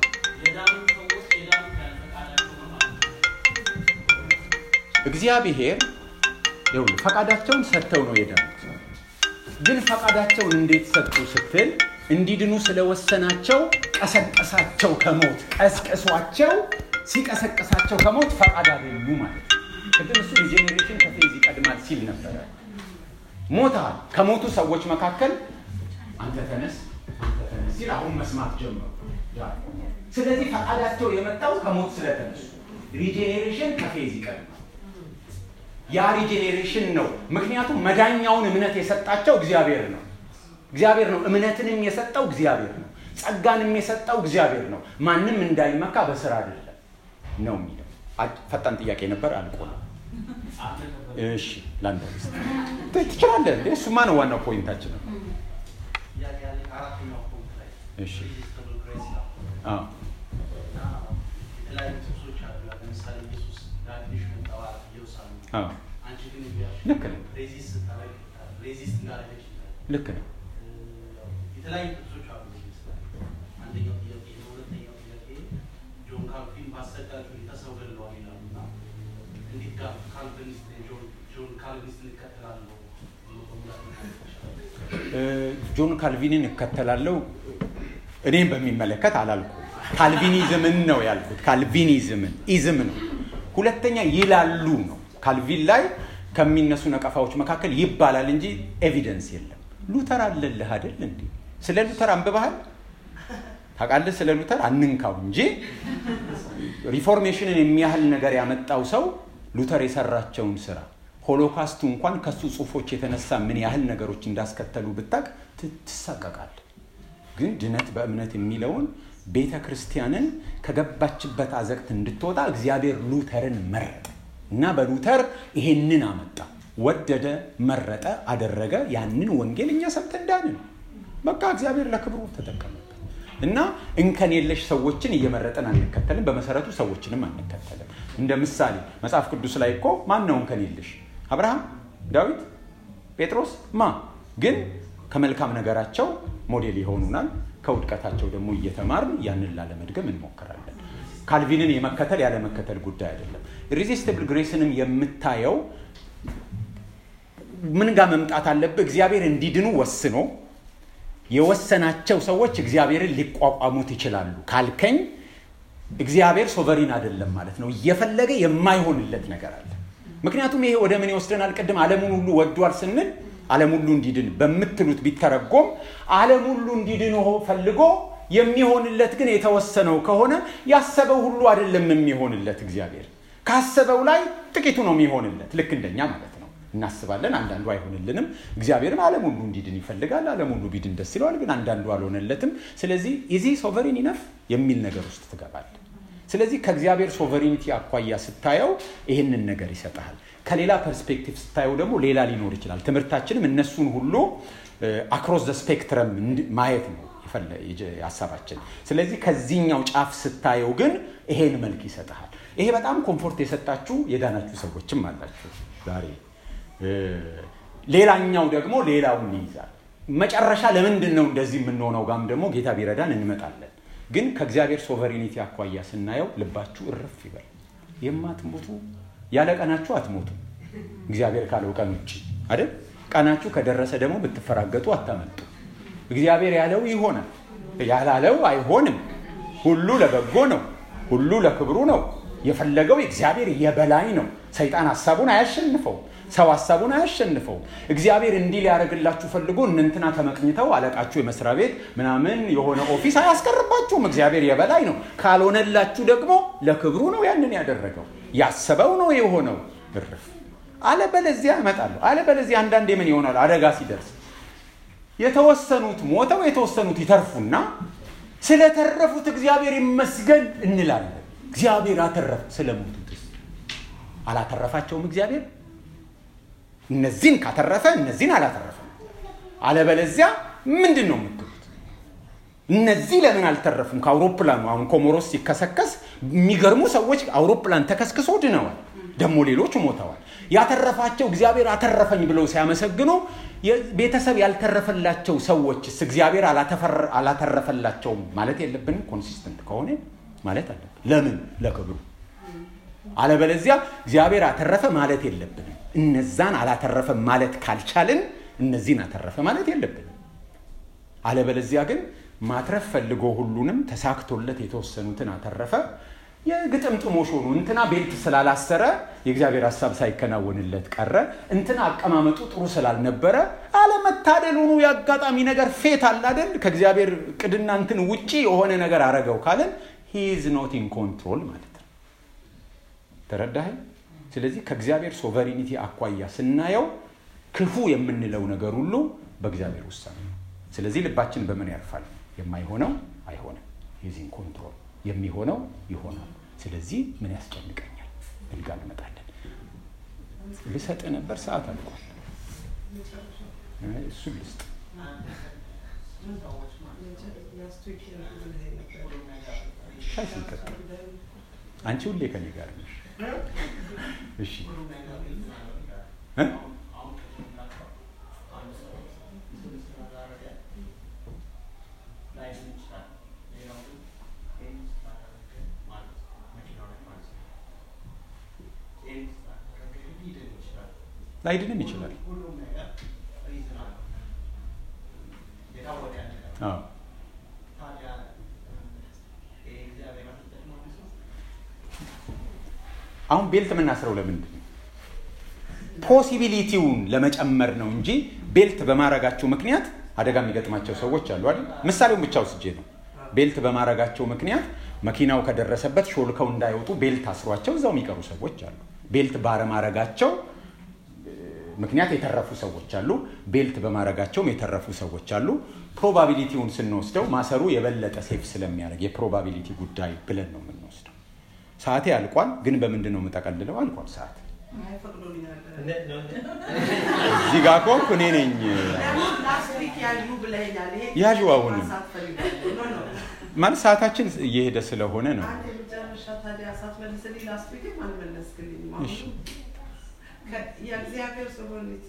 እግዚአብሔር ይሁን ፈቃዳቸውን ሰጥተው ነው የዳኑት። ግን ፈቃዳቸውን እንዴት ሰጡ ስትል እንዲድኑ ስለወሰናቸው ቀሰቀሳቸው ከሞት ቀስቀሷቸው። ሲቀሰቀሳቸው ከሞት ፈቃድ አገኙ ማለት ነው። ቅድም እሱ ሪጀነሬሽን ከፌዝ ይቀድማል ሲል ነበረ። ሞታል ከሞቱ ሰዎች መካከል አንተ ተነስ አንተ ተነስ ሲል አሁን መስማት ጀመሩ። ስለዚህ ፈቃዳቸው የመጣው ከሞት ስለተነሱ ሪጀነሬሽን ከፌዝ ይቀድማል። ያ ሪጀነሬሽን ነው። ምክንያቱም መዳኛውን እምነት የሰጣቸው እግዚአብሔር ነው። እግዚአብሔር ነው እምነትንም የሰጠው እግዚአብሔር ነው። ጸጋንም የሰጠው እግዚአብሔር ነው። ማንም እንዳይመካ በስራ አይደለም ነው የሚለው። ፈጣን ጥያቄ ነበር አልቆ ነው። እሺ ላንተ ትችላለህ እንዴ? እሱማ ነው ዋናው ፖይንታችን ነው። እሺ አዎ አዎ ልክ ነው። ልክ ነው። የተለያዩ ጥቅሶች አሉ። አንደኛው ጥያቄ ሁለተኛው ጥያቄ ጆን ካልቪን ባሰጋጁ ሁኔታ ሰው ገድለዋል ይላሉና እንዴት ጋር ካልቪኒስት ጆን ካልቪኒስት እንከተላለሁ? ጆን ካልቪንን እከተላለሁ እኔም በሚመለከት አላልኩም። ካልቪኒዝምን ነው ያልኩት። ካልቪኒዝምን ኢዝም ነው። ሁለተኛ ይላሉ ነው። ካልቪን ላይ ከሚነሱ ነቀፋዎች መካከል ይባላል እንጂ ኤቪደንስ የለም። ሉተር አለልህ አይደል እንዴ? ስለ ሉተር አንብበሃል? ታውቃለህ? ስለ ሉተር አንንካው እንጂ ሪፎርሜሽንን የሚያህል ነገር ያመጣው ሰው ሉተር የሰራቸውን ስራ ሆሎካስቱ እንኳን ከሱ ጽሁፎች የተነሳ ምን ያህል ነገሮች እንዳስከተሉ ብታቅ ትሳቀቃለህ። ግን ድነት በእምነት የሚለውን ቤተ ክርስቲያንን ከገባችበት አዘቅት እንድትወጣ እግዚአብሔር ሉተርን መረጠ እና በሉተር ይሄንን አመጣ። ወደደ፣ መረጠ፣ አደረገ። ያንን ወንጌል እኛ ሰምተን ዳንን። በቃ እግዚአብሔር ለክብሩ ተጠቀመበት እና እንከን የለሽ ሰዎችን እየመረጠን አንከተልም። በመሰረቱ ሰዎችንም አንከተልም። እንደ ምሳሌ መጽሐፍ ቅዱስ ላይ እኮ ማን ነው እንከን የለሽ? አብርሃም፣ ዳዊት፣ ጴጥሮስ ማ ግን ከመልካም ነገራቸው ሞዴል ይሆኑናል። ከውድቀታቸው ደግሞ እየተማርን ያንን ላለመድገም እንሞክራለን። ካልቪንን የመከተል ያለ መከተል ጉዳይ አይደለም። ኢሪዚስቲብል ግሬስንም የምታየው ምን ጋር መምጣት አለበት? እግዚአብሔር እንዲድኑ ወስኖ የወሰናቸው ሰዎች እግዚአብሔርን ሊቋቋሙት ይችላሉ ካልከኝ እግዚአብሔር ሶቨሪን አይደለም ማለት ነው። እየፈለገ የማይሆንለት ነገር አለ። ምክንያቱም ይሄ ወደ ምን ይወስደናል? ቅድም ዓለሙን ሁሉ ወዷል ስንል ዓለም ሁሉ እንዲድን በምትሉት ቢተረጎም ዓለም ሁሉ እንዲድን ፈልጎ የሚሆንለት ግን የተወሰነው ከሆነ ያሰበው ሁሉ አይደለም የሚሆንለት። እግዚአብሔር ካሰበው ላይ ጥቂቱ ነው የሚሆንለት። ልክ እንደኛ ማለት ነው። እናስባለን፣ አንዳንዱ አይሆንልንም። እግዚአብሔርም ዓለም ሁሉ እንዲድን ይፈልጋል። ዓለም ሁሉ ቢድን ደስ ይለዋል፣ ግን አንዳንዱ አልሆነለትም። ስለዚህ ኢዚ ሶቨሪን ኢነፍ የሚል ነገር ውስጥ ትገባለህ። ስለዚህ ከእግዚአብሔር ሶቨሪኒቲ አኳያ ስታየው ይህንን ነገር ይሰጣል። ከሌላ ፐርስፔክቲቭ ስታየው ደግሞ ሌላ ሊኖር ይችላል። ትምህርታችንም እነሱን ሁሉ አክሮስ ዘ ስፔክትረም ማየት ነው ሐሳባችን። ስለዚህ ከዚህኛው ጫፍ ስታየው ግን ይሄን መልክ ይሰጣል። ይሄ በጣም ኮምፎርት የሰጣችሁ የዳናችሁ ሰዎችም አላችሁ ዛሬ። ሌላኛው ደግሞ ሌላውን ይይዛል። መጨረሻ ለምንድን ነው እንደዚህ የምንሆነው ጋም ደግሞ ጌታ ቢረዳን እንመጣለን። ግን ከእግዚአብሔር ሶቨሪኒቲ አኳያ ስናየው ልባችሁ እርፍ ይበል። የማትሞቱ ያለ ቀናችሁ አትሞቱ። እግዚአብሔር ካለው ቀን ውጪ አይደል? ቀናችሁ ከደረሰ ደግሞ ብትፈራገጡ አታመልጡ። እግዚአብሔር ያለው ይሆናል፣ ያላለው አይሆንም። ሁሉ ለበጎ ነው፣ ሁሉ ለክብሩ ነው። የፈለገው እግዚአብሔር የበላይ ነው። ሰይጣን ሐሳቡን አያሸንፈው፣ ሰው ሐሳቡን አያሸንፈው። እግዚአብሔር እንዲህ ሊያደርግላችሁ ፈልጎ እንንትና ተመቅኝተው አለቃችሁ የመስሪያ ቤት ምናምን የሆነ ኦፊስ አያስቀርባችሁም። እግዚአብሔር የበላይ ነው። ካልሆነላችሁ ደግሞ ለክብሩ ነው ያንን ያደረገው፣ ያሰበው ነው የሆነው። እርፍ አለበለዚያ እመጣለሁ። አለበለዚያ አንዳንዴ ምን ይሆናል? አደጋ ሲደርስ የተወሰኑት ሞተው የተወሰኑት ይተርፉና ስለተረፉት እግዚአብሔር ይመስገን እንላለን። እግዚአብሔር አተረፈ። ስለሞቱትስ አላተረፋቸውም እግዚአብሔር? እነዚህን ካተረፈ እነዚህን አላተረፈም። አለበለዚያ ምንድን ነው የምትሉት? እነዚህ ለምን አልተረፉም? ከአውሮፕላኑ አሁን ኮሞሮስ ሲከሰከስ የሚገርሙ ሰዎች አውሮፕላን ተከስክሶ ድነዋል፣ ደግሞ ሌሎች ሞተዋል። ያተረፋቸው እግዚአብሔር አተረፈኝ ብለው ሲያመሰግኑ ቤተሰብ ያልተረፈላቸው ሰዎችስ እግዚአብሔር አላተረፈላቸውም ማለት የለብንም? ኮንሲስተንት ከሆነ ማለት አለብን። ለምን? ለክብሩ። አለበለዚያ እግዚአብሔር አተረፈ ማለት የለብንም። እነዛን አላተረፈ ማለት ካልቻልን እነዚህን አተረፈ ማለት የለብንም። አለበለዚያ ግን ማትረፍ ፈልጎ ሁሉንም ተሳክቶለት የተወሰኑትን አተረፈ። የግጥምጥሞሽ ሆኖ እንትና ቤልት ስላላሰረ የእግዚአብሔር ሐሳብ ሳይከናወንለት ቀረ፣ እንትና አቀማመጡ ጥሩ ስላልነበረ አለመታደል ሆኖ ያጋጣሚ ነገር ፌት አለ አይደል? ከእግዚአብሔር ቅድና እንትን ውጪ የሆነ ነገር አረገው ካለን he is not in control ማለት ነው። ተረዳህ? ስለዚህ ከእግዚአብሔር ሶቨሪኒቲ አኳያ ስናየው ክፉ የምንለው ነገር ሁሉ በእግዚአብሔር ውሳኔ ነው። ስለዚህ ልባችን በምን ያርፋል? የማይሆነው አይሆንም። he is in control። የሚሆነው ይሆናል። ስለዚህ ምን ያስጨንቀኛል? እንጋ እንመጣለን። ልሰጥ ነበር ሰዓት አልቋል። እሱ ልስጥ ሻይ ሲቀጥ አንቺ ሁሌ ከኔ ጋር ነሽ። እሺ እ ላይድንም ይችላል። አዎ አሁን ቤልት የምናስረው ለምንድን ነው? ፖሲቢሊቲውን ለመጨመር ነው እንጂ ቤልት በማረጋቸው ምክንያት አደጋ የሚገጥማቸው ሰዎች አሉ አይደል? ምሳሌውን ብቻ ወስጄ ነው። ቤልት በማረጋቸው ምክንያት መኪናው ከደረሰበት ሾልከው እንዳይወጡ ቤልት አስሯቸው እዛው የሚቀሩ ሰዎች አሉ። ቤልት ባለማረጋቸው ምክንያት የተረፉ ሰዎች አሉ። ቤልት በማረጋቸውም የተረፉ ሰዎች አሉ። ፕሮባቢሊቲውን ስንወስደው ማሰሩ የበለጠ ሴፍ ስለሚያደርግ የፕሮባቢሊቲ ጉዳይ ብለን ነው የምንወስደው። ሰዓቴ አልቋል፣ ግን በምንድን ነው የምጠቀልለው? አልቋል ሰዓት። እዚህ ጋር እኮ እኔ ነኝ ያዡ። አሁንም ማለት ሰዓታችን እየሄደ ስለሆነ ነው። የእግዚአብሔር ሶቨሪኒቲ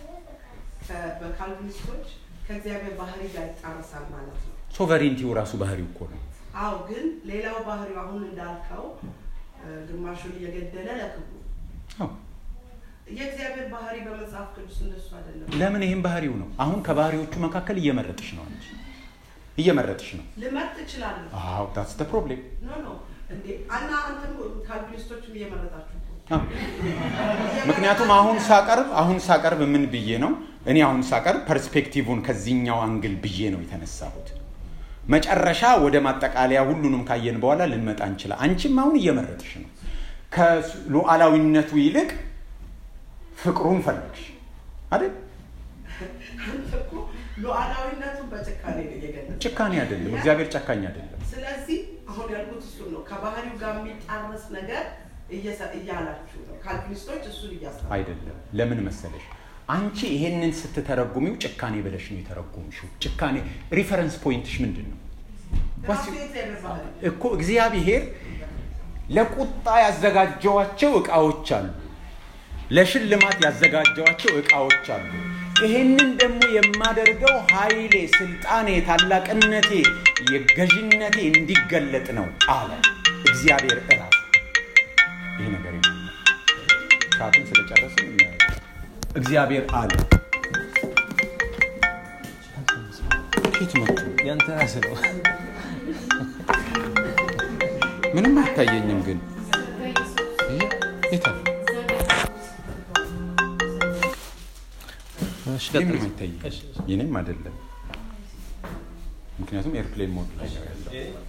በካልቪኒስቶች ከእግዚአብሔር ባህሪ ጋር ይጣረሳል ማለት ነው። ሶቨሪኒቲው ራሱ ባህሪው እኮ ነው። አዎ፣ ግን ሌላው ባህሪው አሁን እንዳልከው ግማሹን እየገደለ ለክብሩ። አዎ፣ የእግዚአብሔር ባህሪ በመጽሐፍ ቅዱስ እንደሱ አይደለም። ለምን? ይሄን ባህሪው ነው። አሁን ከባህሪዎቹ መካከል እየመረጥሽ ነው እንጂ እየመረጥሽ ነው። ልመርጥ እችላለሁ። አዎ፣ that's the problem። ኖ ኖ እንዴ አና አንተም ካልቪኒስቶችም እየመረጣችሁ። ምክንያቱም አሁን ሳቀርብ አሁን ሳቀርብ ምን ብዬ ነው? እኔ አሁን ሳቀርብ ፐርስፔክቲቭን ከዚህኛው አንግል ብዬ ነው የተነሳሁት። መጨረሻ ወደ ማጠቃለያ ሁሉንም ካየን በኋላ ልንመጣ እንችላለን። አንቺም አሁን እየመረጥሽ ነው። ከሉዓላዊነቱ ይልቅ ፍቅሩን ፈለግሽ አይደል? አንተኮ ሉዓላዊነቱን በጭካኔ ነው የገለጸው። ጭካኔ አይደለም፣ እግዚአብሔር ጨካኝ አይደለም። ስለዚህ አሁን ያልኩት እሱ ነው። ከባህሪው ጋር የሚጣረስ ነገር እያላችሁ ነው። ካልቪኒስቶች እሱን እያስተማሩ አይደለም። ለምን መሰለሽ? አንቺ ይሄንን ስትተረጉሚው ጭካኔ ብለሽ ነው የተረጉምሽው። ጭካኔ ሪፈረንስ ፖይንትሽ ምንድን ነው እኮ? እግዚአብሔር ለቁጣ ያዘጋጀዋቸው ዕቃዎች አሉ፣ ለሽልማት ያዘጋጀዋቸው ዕቃዎች አሉ። ይሄንን ደግሞ የማደርገው ኃይሌ፣ ስልጣኔ፣ ታላቅነቴ፣ የገዥነቴ እንዲገለጥ ነው አለ እግዚአብሔር እራሱ። ይሄ ነገር ይሄን ሰዓቱን ስለጨረስን እግዚአብሔር አለ። ከየት መጡ? ያንተ ራስህ ነው። ምንም አይታየኝም ግን የታል? እሺ ቀጥል። የኔም አይደለም ምክንያቱም ኤርፕሌን ሞድ ላይ ነው ያለው።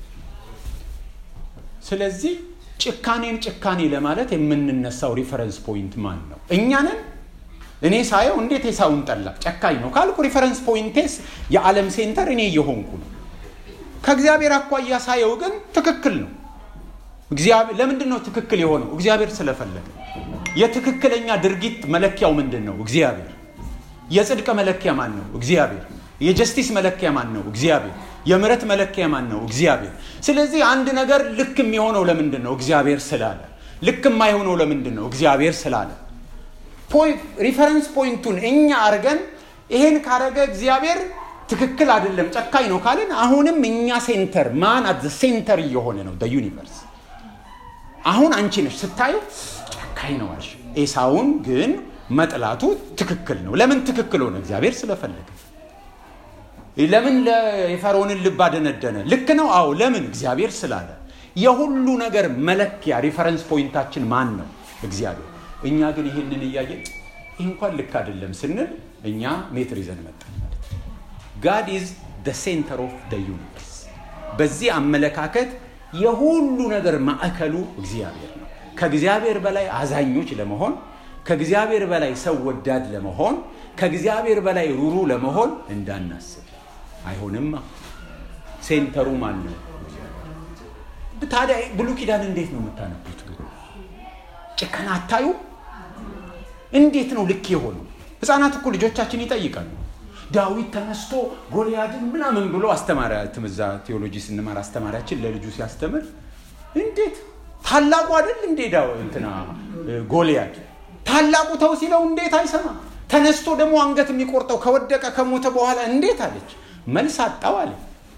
ስለዚህ ጭካኔን ጭካኔ ለማለት የምንነሳው ሪፈረንስ ፖይንት ማን ነው? እኛ ነን? እኔ ሳየው እንዴት ኤሳውን ጠላ ጨካኝ ነው ካልኩ ሪፈረንስ ፖይንቴስ የዓለም ሴንተር እኔ እየሆንኩ ነው። ከእግዚአብሔር አኳያ ሳየው ግን ትክክል ነው። እግዚአብሔር ለምንድን ነው ትክክል የሆነው? እግዚአብሔር ስለፈለገ። የትክክለኛ ድርጊት መለኪያው ምንድን ነው? እግዚአብሔር። የጽድቅ መለኪያ ማን ነው? እግዚአብሔር። የጀስቲስ መለኪያ ማን ነው? እግዚአብሔር። የምህረት መለኪያ ማን ነው? እግዚአብሔር። ስለዚህ አንድ ነገር ልክ የሚሆነው ለምንድን ነው? እግዚአብሔር ስላለ። ልክ የማይሆነው ለምንድን ነው? እግዚአብሔር ስላለ። ፖይንት ሪፈረንስ ፖይንቱን እኛ አርገን ይሄን ካረገ እግዚአብሔር ትክክል አይደለም ጨካኝ ነው ካልን አሁንም እኛ ሴንተር ማን አት ዘ ሴንተር እየሆነ ነው the universe። አሁን አንቺ ነሽ ስታዩ ጨካኝ ነው አልሽ። ኤሳውን ግን መጥላቱ ትክክል ነው። ለምን ትክክል ሆነ? እግዚአብሔር ስለፈለገ። ለምን ለፈርዖንን ልብ አደነደነ? ልክ ነው። አዎ ለምን? እግዚአብሔር ስላለ። የሁሉ ነገር መለኪያ ሪፈረንስ ፖይንታችን ማን ነው? እግዚአብሔር። እኛ ግን ይሄንን እያየን ይህ እንኳን ልክ አይደለም ስንል እኛ ሜትር ይዘን መጣን ማለት ነው። God is the center of the universe። በዚህ አመለካከት የሁሉ ነገር ማዕከሉ እግዚአብሔር ነው። ከእግዚአብሔር በላይ አዛኞች ለመሆን፣ ከእግዚአብሔር በላይ ሰው ወዳድ ለመሆን፣ ከእግዚአብሔር በላይ ሩሩ ለመሆን እንዳናስብ አይሆንም። ሴንተሩ ማን ነው? ታዲያ ብሉይ ኪዳን እንዴት ነው የምታነቡት? ጭካኔ አታዩ? እንዴት ነው ልክ የሆነው? ህፃናት እኮ ልጆቻችን ይጠይቃሉ። ዳዊት ተነስቶ ጎልያድን ምናምን ብሎ አስተማሪ ትምዛ ቴዎሎጂ ስንማር አስተማሪያችን ለልጁ ሲያስተምር እንዴት ታላቁ አይደል እንዴ ዳው እንትና ጎልያድ ታላቁ ተው ሲለው እንዴት አይሰማ? ተነስቶ ደግሞ አንገት የሚቆርጠው ከወደቀ ከሞተ በኋላ እንዴት አለች? መልስ አጣው አለ።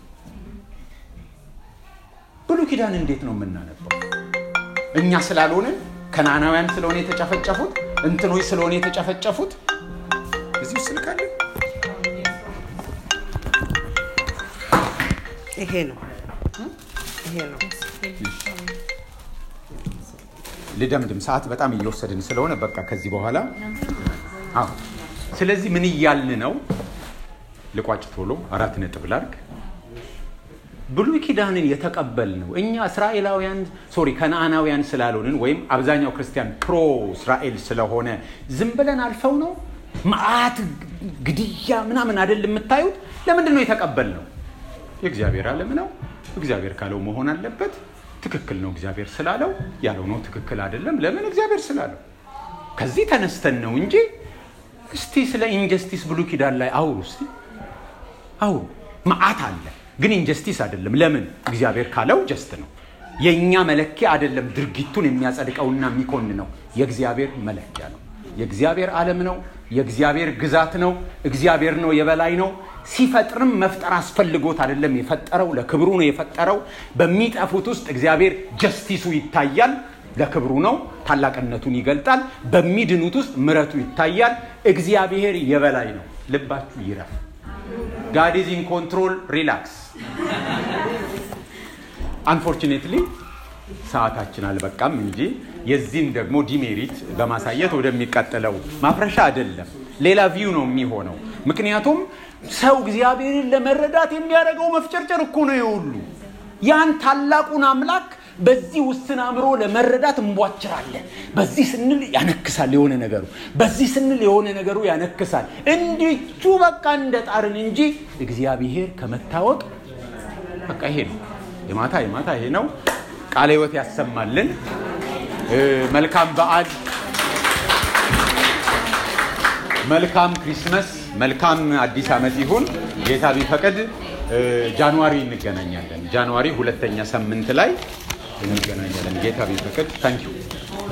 ብሉይ ኪዳን እንዴት ነው የምናነበው? እኛ ስላልሆነ ከናናውያን ስለሆነ የተጨፈጨፉት እንትኖች ስለሆነ የተጨፈጨፉት እዚህ ስልካለ ይሄ ነው ይሄ ነው። ልደምድም ሰዓት በጣም እየወሰድን ስለሆነ በቃ ከዚህ በኋላ አዎ። ስለዚህ ምን ይያልን ነው? ልቋጭ ቶሎ አራት ነጥብ ላርግ። ብሉይ ኪዳንን የተቀበልነው እኛ እስራኤላውያን ሶሪ ከነዓናውያን ስላልሆንን ወይም አብዛኛው ክርስቲያን ፕሮ እስራኤል ስለሆነ ዝም ብለን አልፈው ነው ማአት ግድያ ምናምን አይደል የምታዩት? ለምንድን ነው የተቀበልነው? የእግዚአብሔር ዓለም ነው። እግዚአብሔር ካለው መሆን አለበት። ትክክል ነው እግዚአብሔር ስላለው። ያለው ነው ትክክል አይደለም። ለምን? እግዚአብሔር ስላለው። ከዚህ ተነስተን ነው እንጂ እስቲ ስለ ኢንጀስቲስ ብሉይ ኪዳን ላይ አውሩ እስቲ አውሩ። ማአት አለ ግን ኢንጀስቲስ አይደለም። ለምን? እግዚአብሔር ካለው ጀስት ነው። የኛ መለኪያ አይደለም ድርጊቱን የሚያጸድቀውና የሚኮንነው የእግዚአብሔር መለኪያ ነው። የእግዚአብሔር ዓለም ነው። የእግዚአብሔር ግዛት ነው። እግዚአብሔር ነው የበላይ ነው። ሲፈጥርም መፍጠር አስፈልጎት አይደለም የፈጠረው፣ ለክብሩ ነው የፈጠረው። በሚጠፉት ውስጥ እግዚአብሔር ጀስቲሱ ይታያል፣ ለክብሩ ነው፣ ታላቅነቱን ይገልጣል። በሚድኑት ውስጥ ምሕረቱ ይታያል። እግዚአብሔር የበላይ ነው። ልባችሁ ይረፍ። God is in control. Relax. Unfortunately ሰዓታችን አልበቃም እንጂ የዚህን ደግሞ ዲሜሪት በማሳየት ወደሚቀጥለው ማፍረሻ አይደለም ሌላ ቪው ነው የሚሆነው። ምክንያቱም ሰው እግዚአብሔርን ለመረዳት የሚያደርገው መፍጨርጨር እኮ ነው ይሁሉ። ያን ታላቁን አምላክ በዚህ ውስን አምሮ ለመረዳት እንቧጭራለን። በዚህ ስንል ያነክሳል የሆነ ነገሩ፣ በዚህ ስንል የሆነ ነገሩ ያነክሳል። እንዲቹ በቃ እንደጣርን እንጂ እግዚአብሔር ከመታወቅ በቃ ይሄ ነው። የማታ የማታ ይሄ ነው። ቃለ ሕይወት ያሰማልን። መልካም በዓል፣ መልካም ክሪስማስ፣ መልካም አዲስ ዓመት ይሁን። ጌታ ቢፈቅድ ጃንዋሪ እንገናኛለን። ጃንዋሪ ሁለተኛ ሳምንት ላይ እንገናኛለን ጌታ ቢፈቅድ። ታንኪዩ